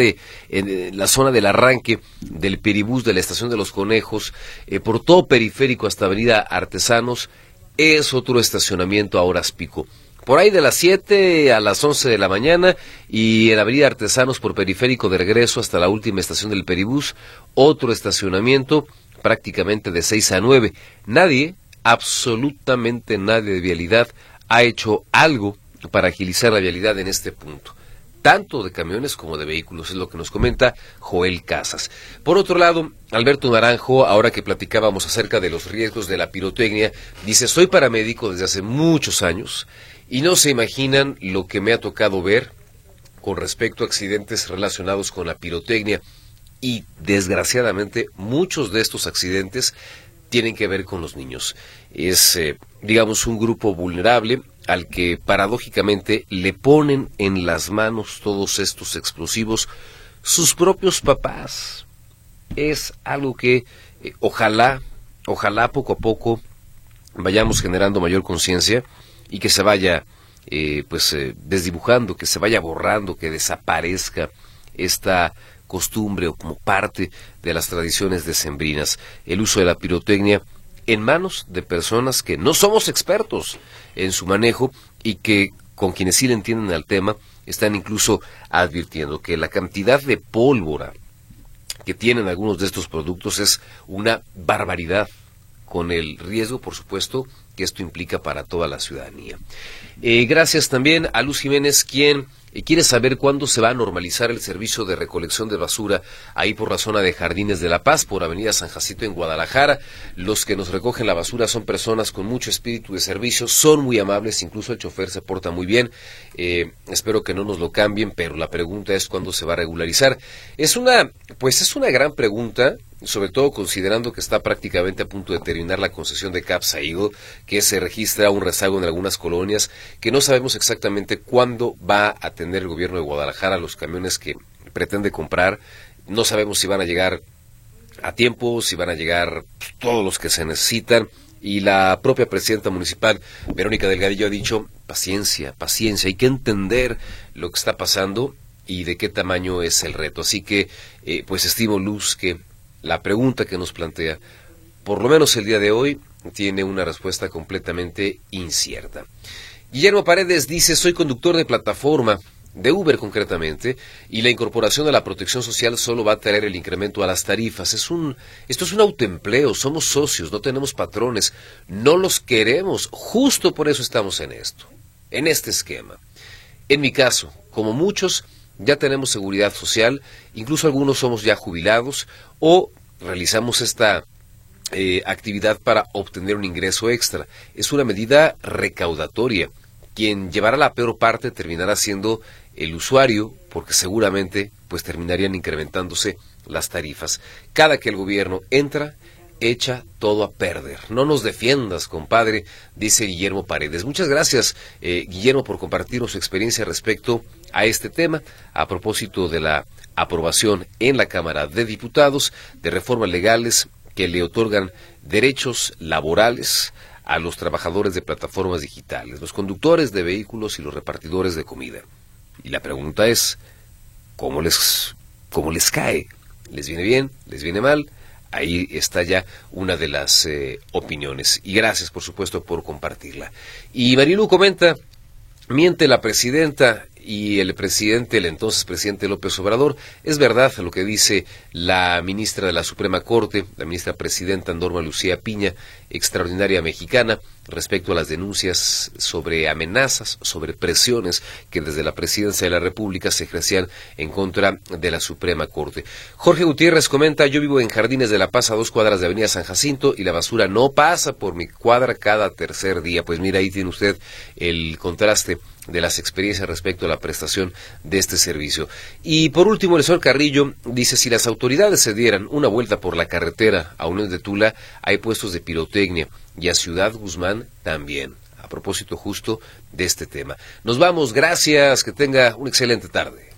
en la zona del arranque del Peribús de la Estación de los Conejos, por todo periférico hasta Avenida Artesanos, es otro estacionamiento a horas pico. Por ahí de las 7 a las 11 de la mañana, y en Avenida Artesanos por periférico de regreso hasta la última estación del Peribús, otro estacionamiento prácticamente de 6 a 9. Nadie, absolutamente nadie de vialidad ha hecho algo para agilizar la vialidad en este punto, tanto de camiones como de vehículos, es lo que nos comenta Joel Casas. Por otro lado, Alberto Naranjo, ahora que platicábamos acerca de los riesgos de la pirotecnia, dice: soy paramédico desde hace muchos años y no se imaginan lo que me ha tocado ver con respecto a accidentes relacionados con la pirotecnia, y desgraciadamente muchos de estos accidentes tienen que ver con los niños. Es, digamos, un grupo vulnerable al que paradójicamente le ponen en las manos todos estos explosivos sus propios papás. Es algo que ojalá poco a poco vayamos generando mayor conciencia y que se vaya desdibujando, que se vaya borrando, que desaparezca esta costumbre o como parte de las tradiciones decembrinas. El uso de la pirotecnia en manos de personas que no somos expertos en su manejo y que, con quienes sí le entienden al tema, están incluso advirtiendo que la cantidad de pólvora que tienen algunos de estos productos es una barbaridad, con el riesgo, por supuesto, que esto implica para toda la ciudadanía. Gracias también a Luz Jiménez, quien quiere saber cuándo se va a normalizar el servicio de recolección de basura ahí por la zona de Jardines de la Paz, por Avenida San Jacinto en Guadalajara. Los que nos recogen la basura son personas con mucho espíritu de servicio, son muy amables, incluso el chofer se porta muy bien. Espero que no nos lo cambien, pero la pregunta es cuándo se va a regularizar. Es una gran pregunta, sobre todo considerando que está prácticamente a punto de terminar la concesión de Capsa Eagle, que se registra un rezago en algunas colonias, que no sabemos exactamente cuándo va a tener el gobierno de Guadalajara los camiones que pretende comprar. No sabemos si van a llegar a tiempo, si van a llegar todos los que se necesitan, y la propia presidenta municipal, Verónica Delgadillo, ha dicho: paciencia, hay que entender lo que está pasando y de qué tamaño es el reto. Así que, estimo, Luz, que la pregunta que nos plantea, por lo menos el día de hoy, tiene una respuesta completamente incierta. Guillermo Paredes dice, soy conductor de plataforma, de Uber concretamente, y la incorporación de la protección social solo va a traer el incremento a las tarifas. Esto es un autoempleo, somos socios, no tenemos patrones, no los queremos, justo por eso estamos en esto, en este esquema. En mi caso, como muchos, ya tenemos seguridad social, incluso algunos somos ya jubilados o realizamos esta actividad para obtener un ingreso extra. Es una medida recaudatoria. Quien llevará la peor parte terminará siendo el usuario, porque seguramente pues terminarían incrementándose las tarifas. Cada que el gobierno entra, echa todo a perder. No nos defiendas, compadre, dice Guillermo Paredes. Muchas gracias, Guillermo, por compartirnos su experiencia respecto a este tema, a propósito de la aprobación en la Cámara de Diputados de reformas legales que le otorgan derechos laborales a los trabajadores de plataformas digitales, los conductores de vehículos y los repartidores de comida. Y la pregunta es, ¿cómo les cae? ¿Les viene bien? ¿Les viene mal? Ahí está ya una de las opiniones. Y gracias, por supuesto, por compartirla. Y Marilu comenta, miente la presidenta y el entonces presidente López Obrador. Es verdad lo que dice la ministra de la Suprema Corte, la ministra presidenta Norma Lucía Piña, extraordinaria mexicana, respecto a las denuncias sobre amenazas, sobre presiones que desde la presidencia de la República se ejercían en contra de la Suprema Corte. Jorge Gutiérrez comenta, yo vivo en Jardines de la Paz a 2 cuadras de Avenida San Jacinto y la basura no pasa por mi cuadra cada tercer día. Pues mira, ahí tiene usted el contraste de las experiencias respecto a la prestación de este servicio. Y por último, el señor Carrillo dice, si las autoridades se dieran una vuelta por la carretera a Unión de Tula, hay puestos de pirotecnia, y a Ciudad Guzmán también, a propósito justo de este tema. Nos vamos, gracias, que tenga una excelente tarde.